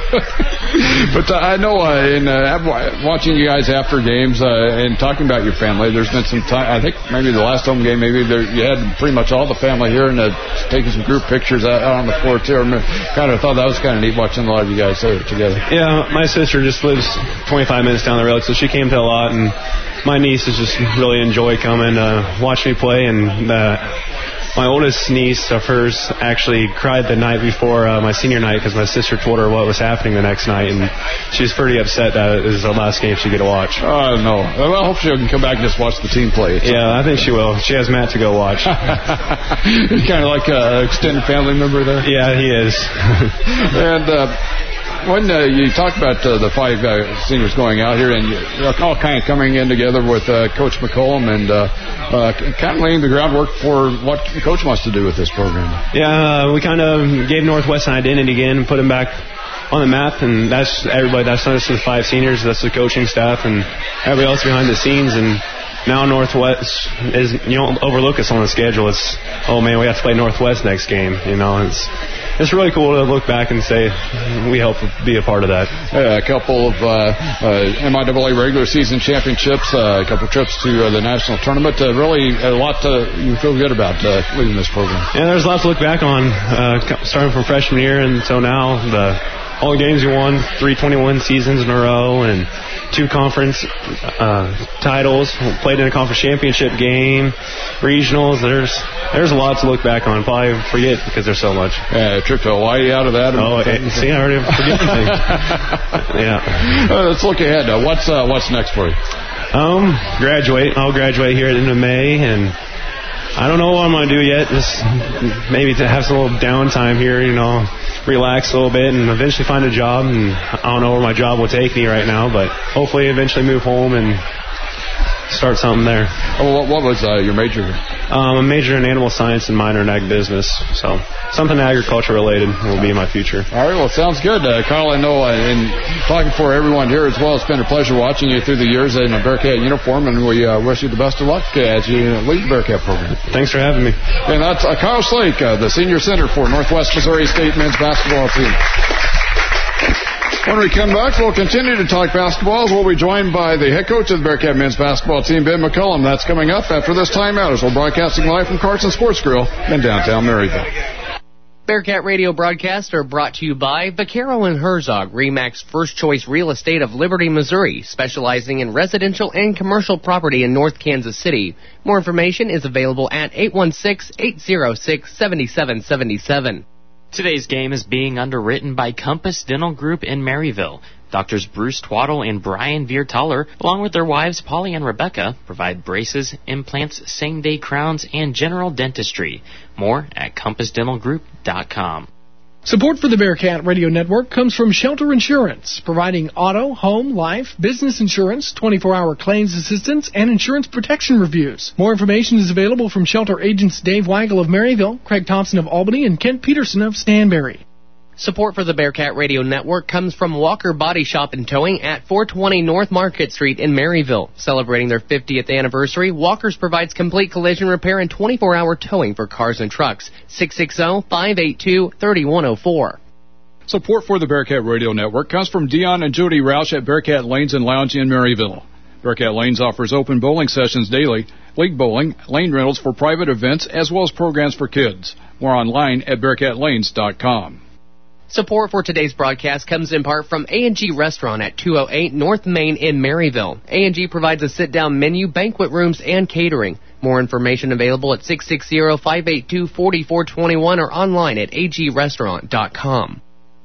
But uh, I know uh, in uh, watching you guys after games uh, and talking about your family, there's been some time. I think maybe the last home game, maybe there, you had pretty much all the family here and uh, taking some group pictures out on the floor too. I kind of thought that was kind of neat watching a lot of you guys uh, together. Yeah, my sister just lives twenty-five minutes down the road, so she came to a lot, and my nieces just really enjoy coming, uh, watch me play, and uh, my oldest niece of hers actually cried the night before uh, my senior night because my sister told her what was happening the next night, and she was pretty upset that it was the last game she could watch. Oh, no. Well, I hope she can come back and just watch the team play. It's yeah, I think she will. She has Matt to go watch. He's kind of like an extended family member there. Yeah, he is. And uh, when uh, you talk about uh, the five uh, seniors going out here, and you're all kind of coming in together with uh, Coach McCollum and uh, uh, kind of laying the groundwork for what Coach wants to do with this program. Yeah, uh, we kind of gave Northwest an identity again and put them back on the map, and that's everybody. That's not just the five seniors, that's the coaching staff and everybody else behind the scenes. And now Northwest is, you don't overlook us on the schedule. It's, oh man, we have to play Northwest next game. You know, it's it's really cool to look back and say we helped be a part of that. Uh, a couple of uh, uh, M I A A regular season championships, uh, a couple of trips to uh, the national tournament. Uh, really, a lot to, you feel good about uh, leading this program. Yeah, there's a lot to look back on, uh, starting from freshman year until now. The all the games you won, three twenty-one seasons in a row, and two conference uh, titles. Played in a conference championship game, regionals. There's there's a lot to look back on. Probably forget because there's so much. Yeah, trip to Hawaii out of that. Oh, it, see, I already forget anything. Yeah. Uh, let's look ahead. Uh, what's uh, what's next for you? Um, graduate. I'll graduate here at the end of May, and I don't know what I'm going to do yet. Just maybe to have some little downtime here, you know, relax a little bit and eventually find a job. And I don't know where my job will take me right now, but hopefully eventually move home and start something there. Oh, what, what was uh, your major? Um, a major in animal science and minor in ag business. So something agriculture related will be my future. All right, well, sounds good. Uh, Kyle, I know, uh, and talking for everyone here as well, it's been a pleasure watching you through the years in a Bearcat uniform, and we uh, wish you the best of luck as you lead the Bearcat program. Thanks for having me. And that's uh, Kyle Slake, uh, the senior center for Northwest Missouri State men's basketball team. When we come back, we'll continue to talk basketball. We'll be joined by the head coach of the Bearcat men's basketball team, Ben McCullum. That's coming up after this timeout as we're broadcasting live from Carson Sports Grill in downtown Maryville. Bearcat Radio broadcasts are brought to you by Vaquero and Herzog, RE/MAX First Choice Real Estate of Liberty, Missouri, specializing in residential and commercial property in North Kansas City. More information is available at eight one six, eight zero six, seven seven seven seven. Today's game is being underwritten by Compass Dental Group in Maryville. Doctors Bruce Twaddle and Brian Viertaler, along with their wives Polly and Rebecca, provide braces, implants, same-day crowns, and general dentistry. More at compass dental group dot com. Support for the Bearcat Radio Network comes from Shelter Insurance, providing auto, home, life, business insurance, twenty-four hour claims assistance, and insurance protection reviews. More information is available from Shelter agents Dave Weigel of Maryville, Craig Thompson of Albany, and Kent Peterson of Stanberry. Support for the Bearcat Radio Network comes from Walker Body Shop and Towing at four twenty North Market Street in Maryville. Celebrating their fiftieth anniversary, Walker's provides complete collision repair and twenty-four hour towing for cars and trucks. six six zero, five eight two, three one zero four. Support for the Bearcat Radio Network comes from Dion and Judy Roush at Bearcat Lanes and Lounge in Maryville. Bearcat Lanes offers open bowling sessions daily, league bowling, lane rentals for private events, as well as programs for kids. More online at bearcat lanes dot com. Support for today's broadcast comes in part from A and G Restaurant at two oh eight North Main in Maryville. A and G provides a sit-down menu, banquet rooms, and catering. More information available at six six zero, five eight two, four four two one or online at a g restaurant dot com.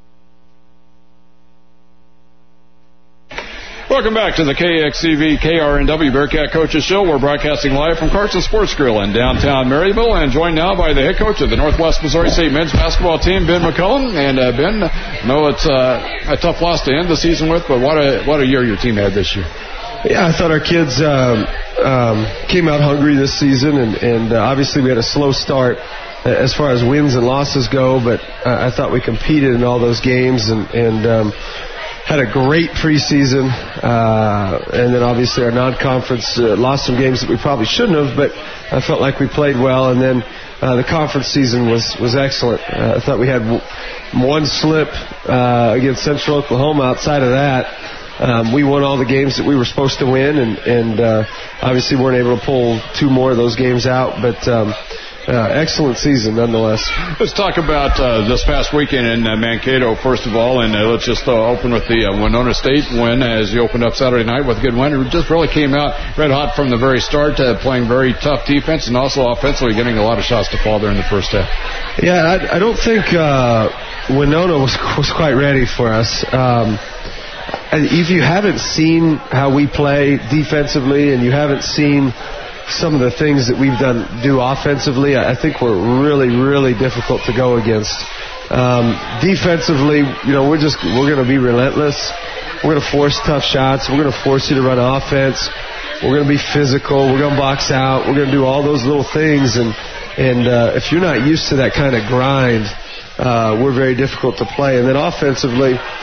Welcome back to the K X C V K R N W Bearcat Coaches Show. We're broadcasting live from Carson Sports Grill in downtown Maryville, and joined now by the head coach of the Northwest Missouri State men's basketball team, Ben McCullum. And uh, Ben, I know it's uh, a tough loss to end the season with, but what a what a year your team had this year. Yeah, I thought our kids um, um, came out hungry this season, and, and uh, obviously we had a slow start as far as wins and losses go, but uh, I thought we competed in all those games, and, and um, had a great preseason, uh, and then obviously our non-conference uh, lost some games that we probably shouldn't have, but I felt like we played well, and then uh, the conference season was, was excellent. Uh, I thought we had w- one slip uh, against Central Oklahoma. Outside of that, um, we won all the games that we were supposed to win, and, and uh, obviously weren't able to pull two more of those games out, but um, Uh, excellent season, nonetheless. Let's talk about uh, this past weekend in uh, Mankato, first of all, and uh, let's just uh, open with the uh, Winona State win as you opened up Saturday night with a good win. It just really came out red hot from the very start, uh, playing very tough defense and also offensively getting a lot of shots to fall there in the first half. Yeah, I, I don't think uh, Winona was, was quite ready for us. Um, if you haven't seen how we play defensively and you haven't seen some of the things that we've done do offensively, I think we're really, really difficult to go against. Um, defensively, you know, we're just we're going to be relentless. We're going to force tough shots. We're going to force you to run offense. We're going to be physical. We're going to box out. We're going to do all those little things. And and uh, if you're not used to that kind of grind, uh, we're very difficult to play. And then offensively,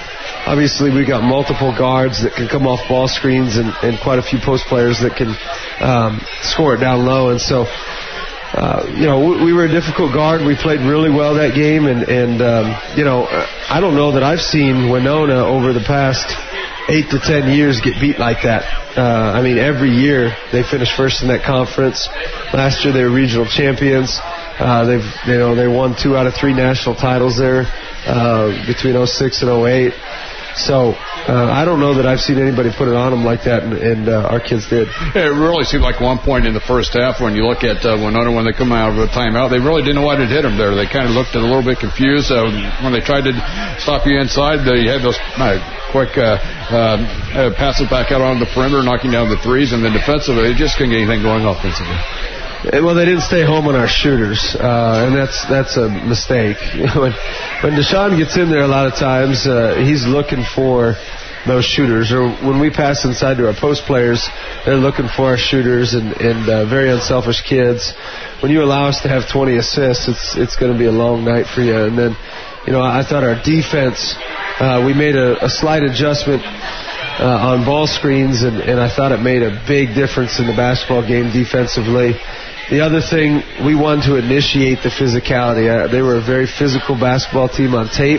obviously we got multiple guards that can come off ball screens and, and quite a few post players that can um, score it down low. And so, uh, you know, we, we were a difficult guard. We played really well that game. And, and um, you know, I don't know that I've seen Winona over the past eight to ten years get beat like that. Uh, I mean, every year they finish first in that conference. Last year they were regional champions. Uh, they've, you know, they won two out of three national titles there uh, between oh six and oh eight. So uh, I don't know that I've seen anybody put it on them like that, and, and uh, our kids did. It really seemed like one point in the first half when you look at uh, Winona when they come out of a timeout, they really didn't know what had hit them there. They kind of looked a little bit confused. Uh, when they tried to stop you inside, they had those uh, quick uh, uh, passes back out on the perimeter, knocking down the threes, and then defensively, they just couldn't get anything going offensively. Well, they didn't stay home on our shooters, uh, and that's that's a mistake. when, when Deshaun gets in there, a lot of times uh, he's looking for those shooters. Or when we pass inside to our post players, they're looking for our shooters and, and uh, very unselfish kids. When you allow us to have twenty assists, it's it's going to be a long night for you. And then, you know, I thought our defense, uh, we made a, a slight adjustment uh, on ball screens, and, and I thought it made a big difference in the basketball game defensively. The other thing, we wanted to initiate the physicality. Uh, they were a very physical basketball team on tape,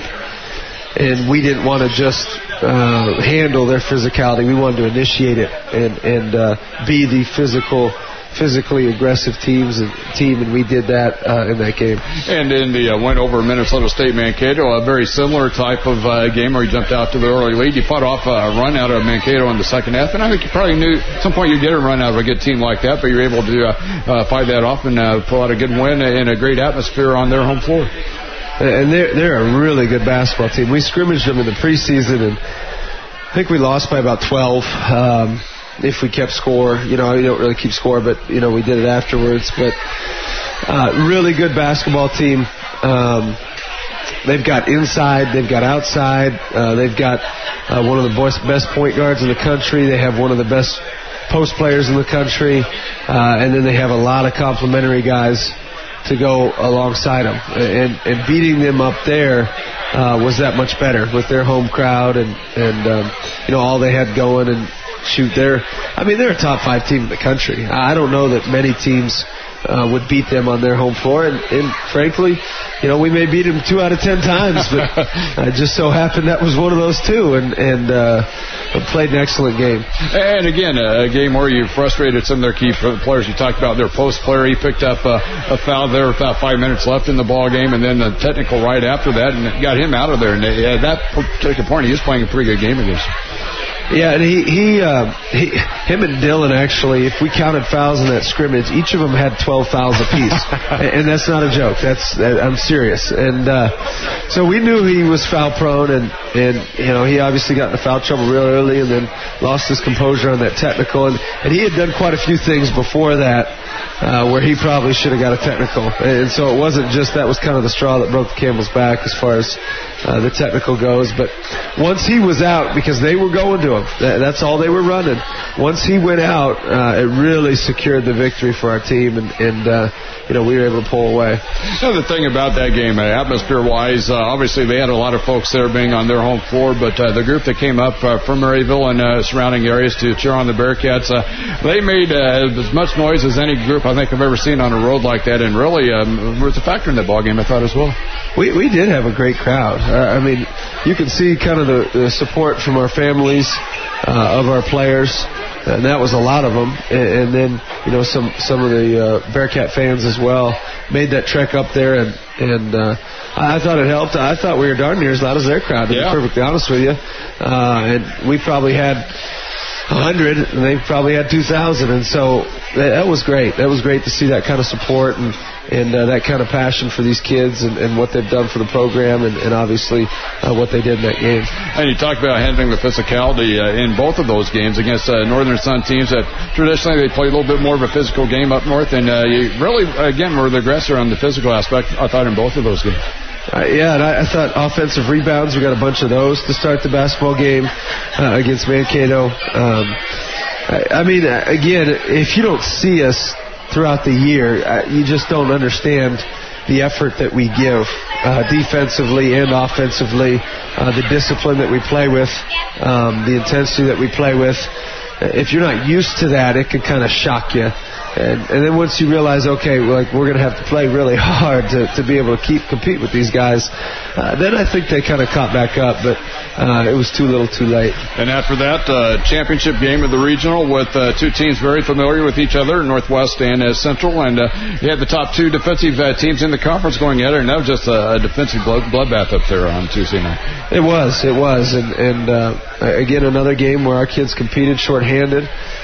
and we didn't want to just uh, handle their physicality. We wanted to initiate it and, and uh, be the physical, physically aggressive teams and team, and we did that uh, in that game. And in the uh, went over Minnesota State Mankato, a very similar type of uh, game where you jumped out to the early lead. You fought off a run out of Mankato in the second half, and I think you probably knew at some point you'd get a run out of a good team like that, but you were able to uh, uh, fight that off and uh, pull out a good win in a great atmosphere on their home floor. And they're, they're a really good basketball team. We scrimmaged them in the preseason, and I think we lost by about twelve. Um, if we kept score, you know, we don't really keep score, but, you know, we did it afterwards. But uh, really good basketball team. Um, they've got inside, they've got outside, uh, they've got uh, one of the best point guards in the country. They have one of the best post players in the country, uh, and then they have a lot of complimentary guys to go alongside them. And, and beating them up there uh, was that much better with their home crowd and, and um, you know, all they had going. And shoot, they're, I mean, they're a top five team in the country. I don't know that many teams uh, would beat them on their home floor. And, and frankly, you know, we may beat them two out of ten times, but I just so happened that was one of those two, and, and uh, played an excellent game. And again, a game where you frustrated some of their key players. You talked about their post player. He picked up a, a foul there with about five minutes left in the ball game, and then the technical right after that, and got him out of there. And at that particular point, he was playing a pretty good game against him. Yeah, and he, he, uh, he, him and Dylan actually, if we counted fouls in that scrimmage, each of them had twelve fouls apiece. And that's not a joke. That's, I'm serious. And, uh, so we knew he was foul prone, and, and, you know, he obviously got into foul trouble real early and then lost his composure on that technical. And, and he had done quite a few things before that, uh, where he probably should have got a technical. And so it wasn't just, that was kind of the straw that broke the camel's back as far as, uh, the technical goes. But once he was out, because they were going to him, that's all they were running. Once he went out, uh, it really secured the victory for our team, and, and uh, you know, we were able to pull away. Another thing about that game, uh, atmosphere-wise, uh, obviously they had a lot of folks there being on their home floor, but uh, the group that came up uh, from Maryville and uh, surrounding areas to cheer on the Bearcats, uh, they made uh, as much noise as any group I think I've ever seen on a road like that, and really um, was a factor in that ball game, I thought, as well. We we did have a great crowd. Uh, I mean, you can see kind of the, the support from our families, uh, of our players, and that was a lot of them. And, and then, you know, some some of the uh, Bearcat fans as well made that trek up there, and and uh, I thought it helped. I thought we were darn near as loud as their crowd, to yeah. be perfectly honest with you. Uh, and we probably had a hundred, and they probably had two thousand, and so that, that was great. That was great to see that kind of support and and uh, that kind of passion for these kids and, and what they've done for the program, and, and obviously uh, what they did in that game. And you talked about handling the physicality uh, in both of those games against uh, Northern Sun teams that traditionally they play a little bit more of a physical game up north, and uh, you really, again, were the aggressor on the physical aspect, I thought, in both of those games. Uh, yeah, and I, I thought offensive rebounds, we got a bunch of those to start the basketball game uh, against Mankato. Um, I, I mean, again, if you don't see us throughout the year, uh, you just don't understand the effort that we give uh, defensively and offensively, uh, the discipline that we play with, um, the intensity that we play with. If you're not used to that, it can kind of shock you. And, and then once you realize, okay, like we're going to have to play really hard to, to be able to keep compete with these guys, uh, then I think they kind of caught back up, but uh, it was too little too late. And after that, uh, championship game of the regional with uh, two teams very familiar with each other, Northwest and uh, Central, and uh, you had the top two defensive uh, teams in the conference going at it, and that was just a, a defensive blood, bloodbath up there on Tuesday night. It was, it was, and, and uh, again, another game where our kids competed shorthanded.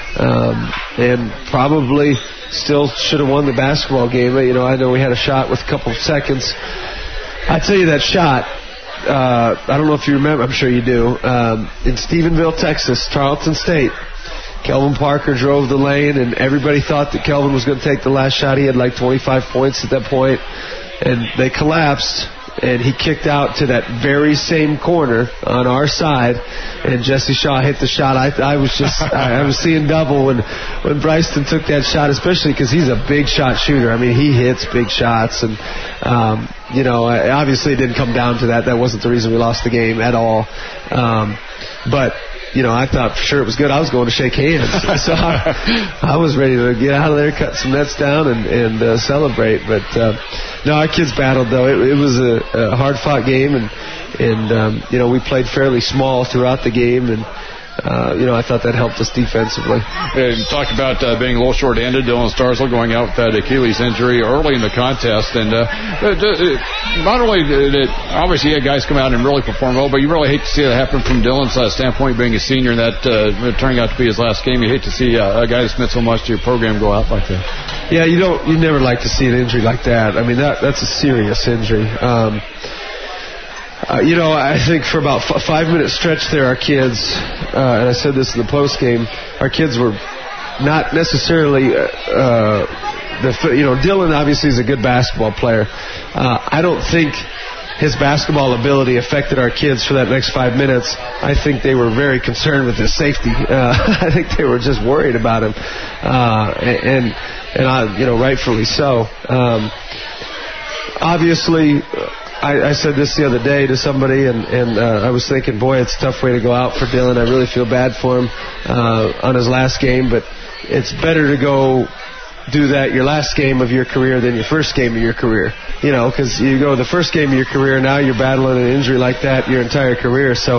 Um, and probably still should have won the basketball game. You know, I know we had a shot with a couple of seconds. I tell you that shot, uh, I don't know if you remember, I'm sure you do, um, in Stephenville, Texas, Tarleton State. Kelvin Parker drove the lane, and everybody thought that Kelvin was going to take the last shot. He had like twenty-five points at that point, and they collapsed. And he kicked out to that very same corner on our side, and Jesse Shaw hit the shot. I, I was just, I, I was seeing double when, when Bryston took that shot, especially because he's a big shot shooter. I mean, he hits big shots, and um, you know, obviously it didn't come down to that. That wasn't the reason we lost the game at all. Um, but you know, I thought for sure it was good. I was going to shake hands, so I, I was ready to get out of there, cut some nets down, and, and uh, celebrate. But uh, no, our kids battled though. It, it was a, a hard-fought game, and and um, you know, we played fairly small throughout the game, and uh, you know, I thought that helped us defensively. And you talked about uh, being a little short-handed. Dylan Starzl going out with that Achilles injury early in the contest, and uh, it, it, not only did it, obviously you had guys come out and really perform well, but you really hate to see that happen from Dylan's uh, standpoint, being a senior, and that uh, turning out to be his last game. You hate to see uh, a guy that's meant so much to your program go out like that. Yeah, you don't. You never like to see an injury like that. I mean, that that's a serious injury. Um, Uh, you know, I think for about f- five minute stretch there, our kids, uh, and I said this in the post game, our kids were not necessarily, uh, uh, the you know, Dylan obviously is a good basketball player. Uh, I don't think his basketball ability affected our kids for that next five minutes. I think they were very concerned with his safety. Uh, I think they were just worried about him, uh, and and I, you know, rightfully so. Um, obviously. I, I said this the other day to somebody, and, and uh, I was thinking, boy, it's a tough way to go out for Dylan. I really feel bad for him uh, on his last game, but it's better to go do that your last game of your career than your first game of your career. You know, because you go the first game of your career, now you're battling an injury like that your entire career. So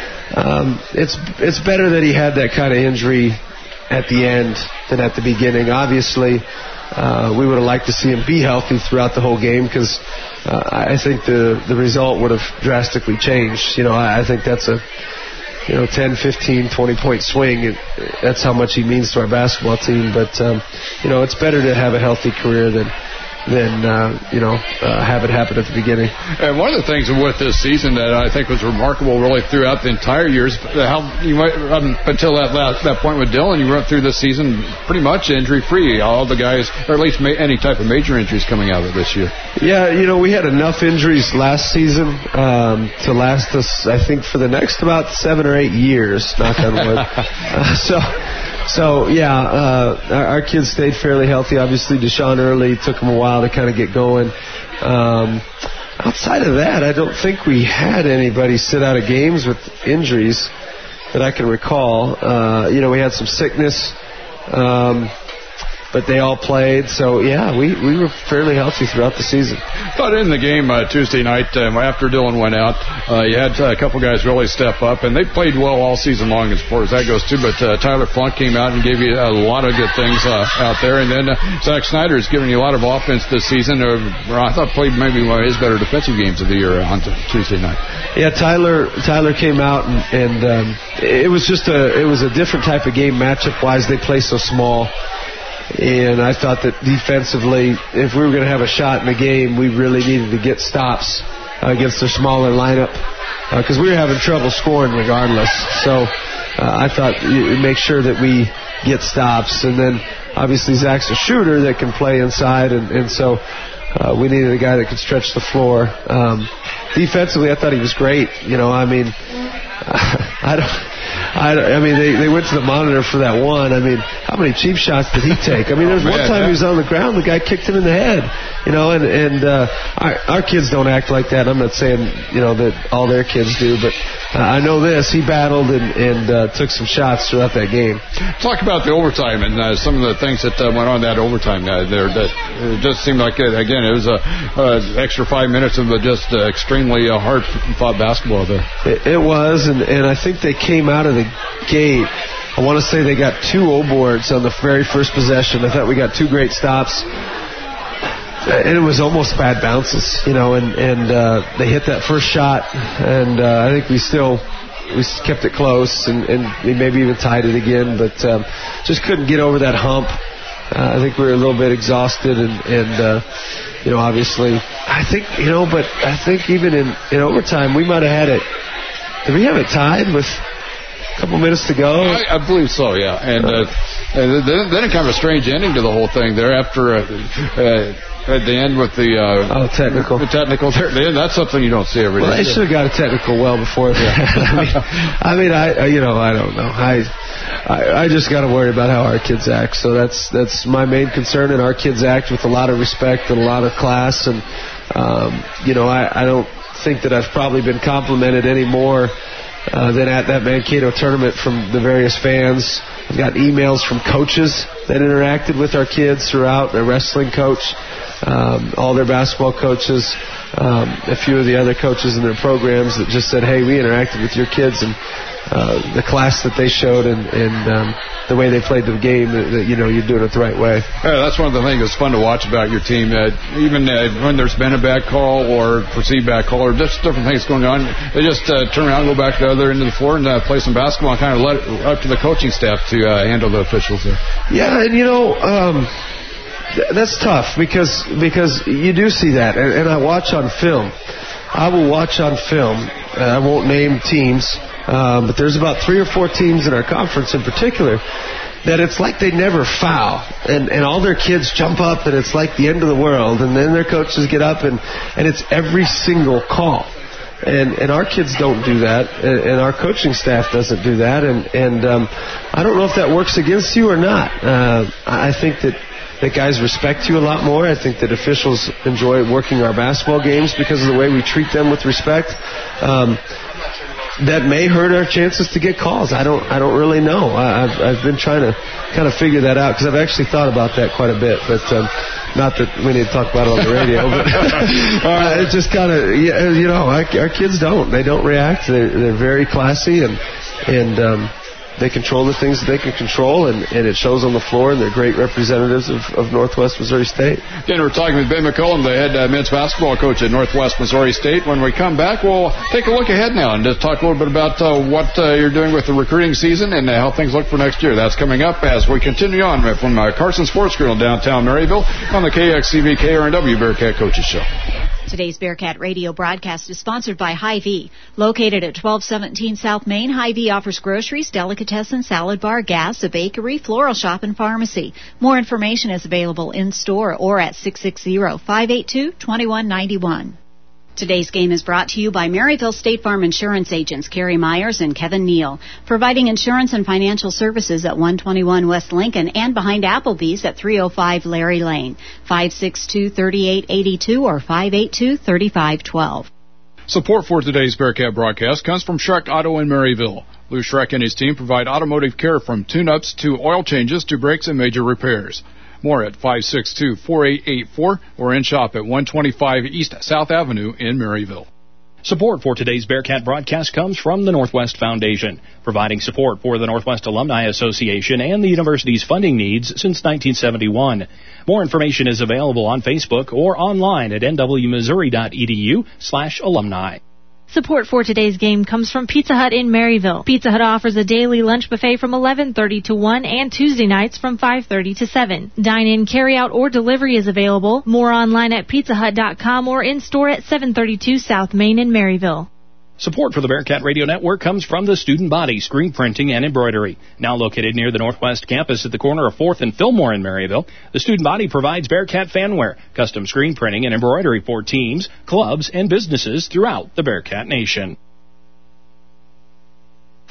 um, it's it's better that he had that kind of injury at the end than at the beginning. Obviously, uh, we would have liked to see him be healthy throughout the whole game, because Uh, I think the the result would have drastically changed. You know, I, I think that's a, you know, ten, fifteen, twenty point swing. It, that's how much he means to our basketball team. But, um, you know, it's better to have a healthy career than, than uh, you know, uh, have it happen at the beginning. And one of the things with this season that I think was remarkable really throughout the entire years, how you might, um, until that last, that point with Dylan, you went through this season pretty much injury-free. All the guys, or at least ma- any type of major injuries coming out of it this year. Yeah, you know, we had enough injuries last season um, to last us, I think, for the next about seven or eight years, knock on wood. uh, so... So, yeah, uh, our, our kids stayed fairly healthy. Obviously, Deshaun Early took them a while to kind of get going. Um, outside of that, I don't think we had anybody sit out of games with injuries that I can recall. Uh, you know, we had some sickness, um, but they all played. So, yeah, we, we were fairly healthy throughout the season. But in the game uh, Tuesday night, um, after Dylan went out, uh, you had uh, a couple guys really step up, and they played well all season long as far as that goes, too. But uh, Tyler Flunk came out and gave you a lot of good things uh, out there. And then uh, Zach Snyder's given you a lot of offense this season. Uh, I thought played maybe one of his better defensive games of the year on t- Tuesday night. Yeah, Tyler Tyler came out, and, and um, it was just a it was a different type of game matchup-wise. They play so small. And I thought that defensively, if we were going to have a shot in the game, we really needed to get stops uh, against their smaller lineup, because uh, we were having trouble scoring regardless. So uh, I thought you make sure that we get stops. And then obviously Zach's a shooter that can play inside, and, and so uh, we needed a guy that could stretch the floor. Um, defensively, I thought he was great. You know, I mean, I don't... I, I mean, they, they went to the monitor for that one. I mean, how many cheap shots did he take? I mean, there was one time he was on the ground, the guy kicked him in the head, you know, and, and uh, our, our kids don't act like that. I'm not saying, you know, that all their kids do, but uh, I know this. He battled and, and uh, took some shots throughout that game. Talk about the overtime and uh, some of the things that uh, went on that overtime uh, there. That it just seemed like, it, again, it was a uh, extra five minutes of just uh, extremely uh, hard-fought basketball there. It, it was, and, and I think they came out of the gate. I want to say they got two O-boards on the very first possession. I thought we got two great stops. And it was almost bad bounces, you know, and, and uh, they hit that first shot, and uh, I think we still we kept it close, and, and we maybe even tied it again, but um, just couldn't get over that hump. Uh, I think we were a little bit exhausted, and, and uh, you know, obviously, I think, you know, but I think even in, in overtime, we might have had it. Did we have it tied with a couple minutes to go? I, I believe so, yeah. And, uh, and then, then it kind of a strange ending to the whole thing there after uh, uh, at the end with the uh, oh technical, the technical there. That's something you don't see every day. Well, they should have got a technical well before that. I mean, I mean, I you know, I don't know. I I, I just got to worry about how our kids act. So that's that's my main concern. And our kids act with a lot of respect and a lot of class. And um, you know, I, I don't think that I've probably been complimented any more uh, than at that Mankato tournament from the various fans. I've got emails from coaches that interacted with our kids throughout. Their wrestling coach, um, all their basketball coaches, um, a few of the other coaches in their programs that just said, hey, we interacted with your kids, and uh, the class that they showed and, and um, the way they played the game, that, that, you know, you're doing it the right way. Yeah, that's one of the things that's fun to watch about your team. Uh, even uh, when there's been a bad call or perceived bad call or just different things going on, they just uh, turn around and go back to the other end of the floor and uh, play some basketball and kind of let it up to the coaching staff to uh, handle the officials there. Yeah, and, you know, um, th- that's tough because because you do see that. And, and I watch on film. I will watch on film. Uh, I won't name teams. Um, but there's about three or four teams in our conference in particular that it's like they never foul. And, and all their kids jump up and it's like the end of the world. And then their coaches get up and, and it's every single call. And, and our kids don't do that. And, and our coaching staff doesn't do that. And, and um, I don't know if that works against you or not. Uh, I think that that guys respect you a lot more. I think that officials enjoy working our basketball games because of the way we treat them with respect. Um, that may hurt our chances to get calls. I don't I don't really know. I, I've, I've been trying to kind of figure that out because I've actually thought about that quite a bit. But um, not that we need to talk about it on the radio. But uh, it just kind of, you know, our, our kids don't. They don't react. They're, they're very classy and, and um, they control the things that they can control, and, and it shows on the floor, and they're great representatives of, of Northwest Missouri State. Again, we're talking with Ben McCullum, the head uh, men's basketball coach at Northwest Missouri State. When we come back, we'll take a look ahead now and just talk a little bit about uh, what uh, you're doing with the recruiting season and uh, how things look for next year. That's coming up as we continue on from uh, Carson Sports Grill in downtown Maryville on the K X C V K R N W Bearcat Coaches Show. Today's Bearcat Radio broadcast is sponsored by Hy-Vee. Located at twelve seventeen South Main, Hy-Vee offers groceries, delicatessen, salad bar, gas, a bakery, floral shop, and pharmacy. More information is available in-store or at six six zero, five eight two, two one nine one. Today's game is brought to you by Maryville State Farm Insurance agents Kerry Myers and Kevin Neal, providing insurance and financial services at one twenty-one West Lincoln and behind Applebee's at three oh five Larry Lane, five six two, three eight eight two or five eight two, three five one two. Support for today's Bearcat broadcast comes from Schreck Auto in Maryville. Lou Schreck and his team provide automotive care from tune-ups to oil changes to brakes and major repairs. More at five six two, four eight eight four or in shop at one twenty-five East South Avenue in Maryville. Support for today's Bearcat broadcast comes from the Northwest Foundation, providing support for the Northwest Alumni Association and the university's funding needs since nineteen seventy-one. More information is available on Facebook or online at nwmissouri.edu slash alumni. Support for today's game comes from Pizza Hut in Maryville. Pizza Hut offers a daily lunch buffet from eleven thirty to one and Tuesday nights from five thirty to seven. Dine-in, carry-out, or delivery is available. More online at pizza hut dot com or in-store at seven thirty-two South Main in Maryville. Support for the Bearcat Radio Network comes from the Student Body Screen Printing and Embroidery. Now located near the Northwest Campus at the corner of fourth and Fillmore in Maryville, the Student Body provides Bearcat fanware, custom screen printing and embroidery for teams, clubs, and businesses throughout the Bearcat Nation.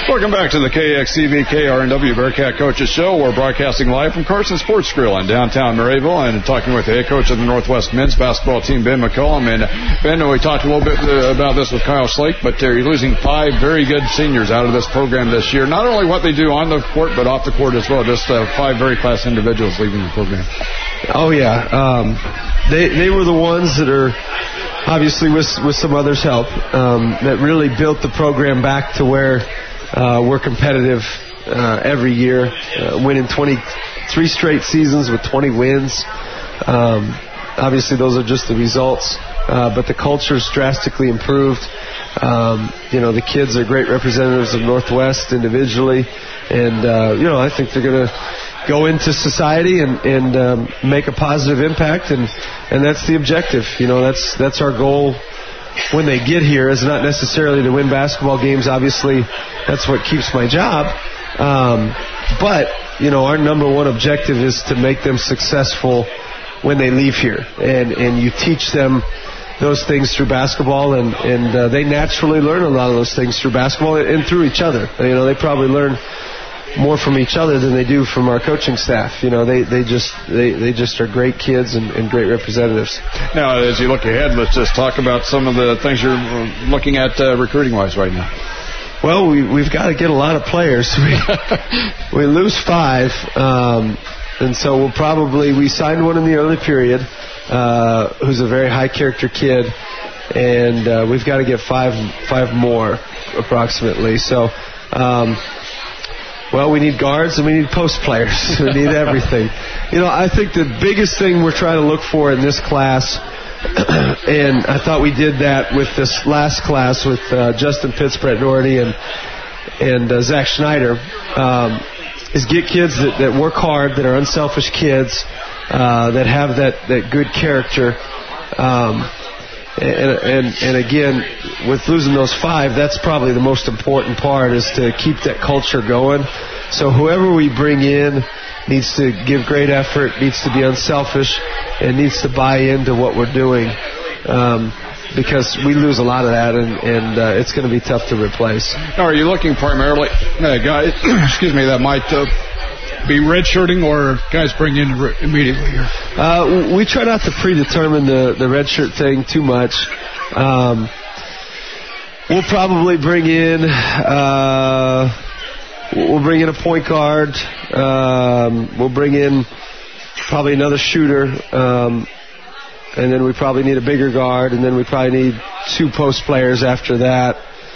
Welcome back to the K X C V K R N W Bearcat Coaches Show. We're broadcasting live from Carson Sports Grill in downtown Maryville and talking with the head coach of the Northwest men's basketball team, Ben McCullum. And Ben, we talked a little bit about this with Kyle Slake, but uh, you're losing five very good seniors out of this program this year. Not only what they do on the court, but off the court as well. Just uh, five very class individuals leaving the program. Oh, yeah. Um, they they were the ones that are, obviously with, with some others' help, um, that really built the program back to where Uh, we're competitive uh, every year, uh, winning twenty-three straight seasons with twenty wins. Um, obviously, those are just the results, uh, but the culture's drastically improved. Um, you know, the kids are great representatives of Northwest individually, and uh, you know, I think they're going to go into society and, and um, make a positive impact, and, and that's the objective. You know, that's that's our goal. When they get here, is not necessarily to win basketball games. Obviously, that's what keeps my job. Um, but, you know, our number one objective is to make them successful when they leave here. And, and you teach them those things through basketball, and, and uh, they naturally learn a lot of those things through basketball and through each other. You know, they probably learn more from each other than they do from our coaching staff. You know, they, they just they, they just are great kids and, and great representatives. Now, as you look ahead, let's just talk about some of the things you're looking at uh, recruiting-wise right now. Well, we, we've got to get a lot of players. We, we lose five, um, and so we'll probably, we signed one in the early period uh, who's a very high-character kid, and uh, we've got to get five five more approximately. So, um, well, we need guards and we need post players. We need everything. You know, I think the biggest thing we're trying to look for in this class, and I thought we did that with this last class with uh, Justin Pitts, Brett Doherty, and and uh, Zach Schneider, um, is get kids that, that work hard, that are unselfish kids, uh, that have that, that good character. Um, and, and and again, with losing those five, that's probably the most important part, is to keep that culture going. So whoever we bring in needs to give great effort, needs to be unselfish, and needs to buy into what we're doing, um, because we lose a lot of that, and, and uh, it's going to be tough to replace. Now, are you looking primarily at uh, guys, excuse me, that might uh, be redshirting, or guys bring in re- immediately here? Uh, we try not to predetermine the, the redshirt thing too much. Um, we'll probably bring in... Uh, We'll bring in a point guard. Um, we'll bring in probably another shooter. Um, and then we probably need a bigger guard. And then we probably need two post players after that.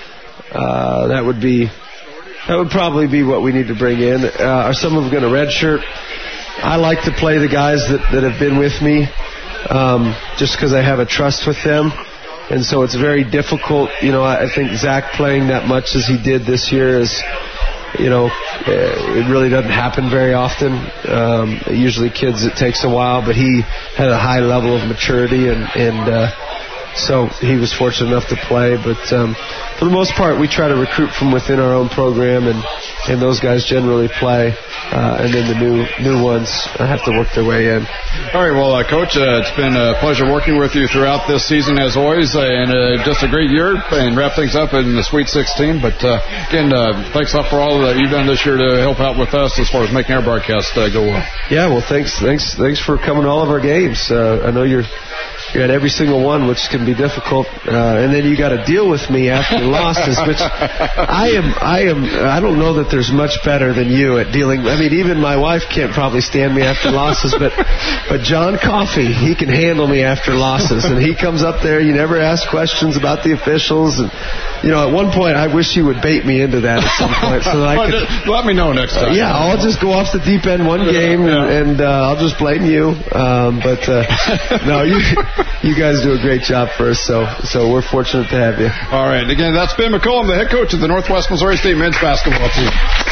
Uh, that would be, that would probably be what we need to bring in. Uh, are some of them going to redshirt? I like to play the guys that, that have been with me, um, just because I have a trust with them. And so it's very difficult. You know, I, I think Zach playing that much as he did this year is, you know, it really doesn't happen very often. Um, usually kids, it takes a while, but he had a high level of maturity, and, and uh, so he was fortunate enough to play. But um, for the most part, we try to recruit from within our own program, and, and those guys generally play, uh, and then the new new ones have to work their way in. All right, well, uh, Coach, uh, it's been a pleasure working with you throughout this season, as always, uh, and uh, just a great year, and wrap things up in the Sweet sixteen. But, uh, again, uh, thanks a lot for all that you've done this year to help out with us as far as making our broadcast uh, go well. Yeah, well, thanks thanks, thanks for coming to all of our games. Uh, I know you're... You're at every single one, which can be difficult, uh, and then you got to deal with me after losses, which I am. I am. I don't know that there's much better than you at dealing. I mean, even my wife can't probably stand me after losses, but but John Coffey, he can handle me after losses, and he comes up there. You never ask questions about the officials, and you know, at one point, I wish you would bait me into that at some point, so that I could. Let me know next time. Yeah, I'll just go off the deep end one game, and, and uh, I'll just blame you. Um, but uh, no, you. You guys do a great job for us, so so we're fortunate to have you. All right. Again, that's Ben McCullum, the head coach of the Northwest Missouri State men's basketball team.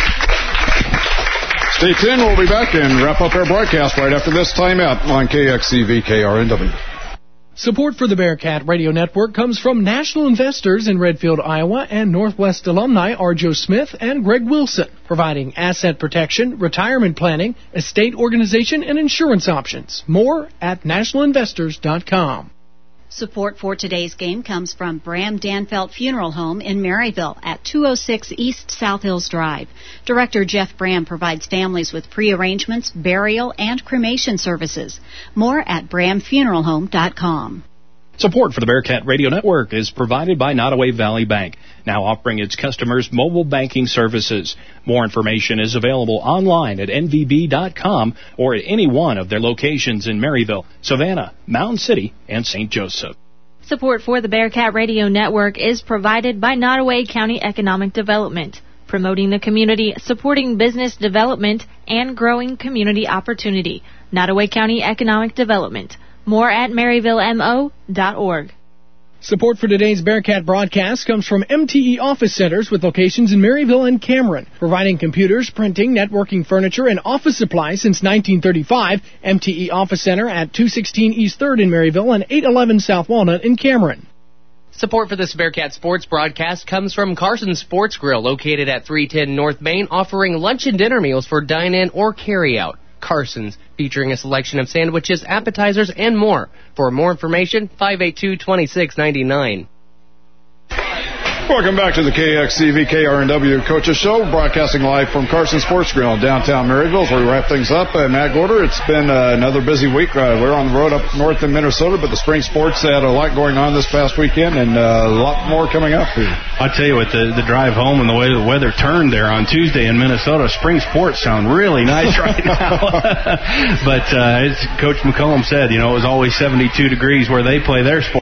Stay tuned. We'll be back and wrap up our broadcast right after this timeout on K X C V K R N W. Support for the Bearcat Radio Network comes from national investors in Redfield, Iowa, and Northwest alumni are Joe Smith and Greg Wilson, providing asset protection, retirement planning, estate organization, and insurance options. More at national investors dot com. Support for today's game comes from Bram Danfelt Funeral Home in Maryville at two oh six East South Hills Drive. Director Jeff Bram provides families with pre-arrangements, burial, and cremation services. More at bram funeral home dot com. Support for the Bearcat Radio Network is provided by Nottoway Valley Bank, now offering its customers mobile banking services. More information is available online at n v b dot com or at any one of their locations in Maryville, Savannah, Mountain City, and Saint Joseph. Support for the Bearcat Radio Network is provided by Nottoway County Economic Development, promoting the community, supporting business development, and growing community opportunity. Nottoway County Economic Development. More at maryville m o dot org. Support for today's Bearcat broadcast comes from M T E Office Centers with locations in Maryville and Cameron, providing computers, printing, networking, furniture, and office supplies since nineteen thirty-five. M T E Office Center at two sixteen East third in Maryville and eight eleven South Walnut in Cameron. Support for this Bearcat Sports broadcast comes from Carson Sports Grill, located at three ten North Main, offering lunch and dinner meals for dine-in or carry-out. Carson's, featuring a selection of sandwiches, appetizers, and more. For more information, five eight two, two six nine nine. Welcome back to the K X C V K R N W Coaches Show, broadcasting live from Carson Sports Grill in downtown Maryville. As we wrap things up, uh, Matt Gorder, it's been uh, another busy week. Uh, we're on the road up north in Minnesota, but the spring sports had a lot going on this past weekend and uh, a lot more coming up here. I'll tell you what, the, the drive home and the way the weather turned there on Tuesday in Minnesota, spring sports sound really nice right now. But uh, as Coach McCollum said, you know, it was always seventy-two degrees where they play their sport.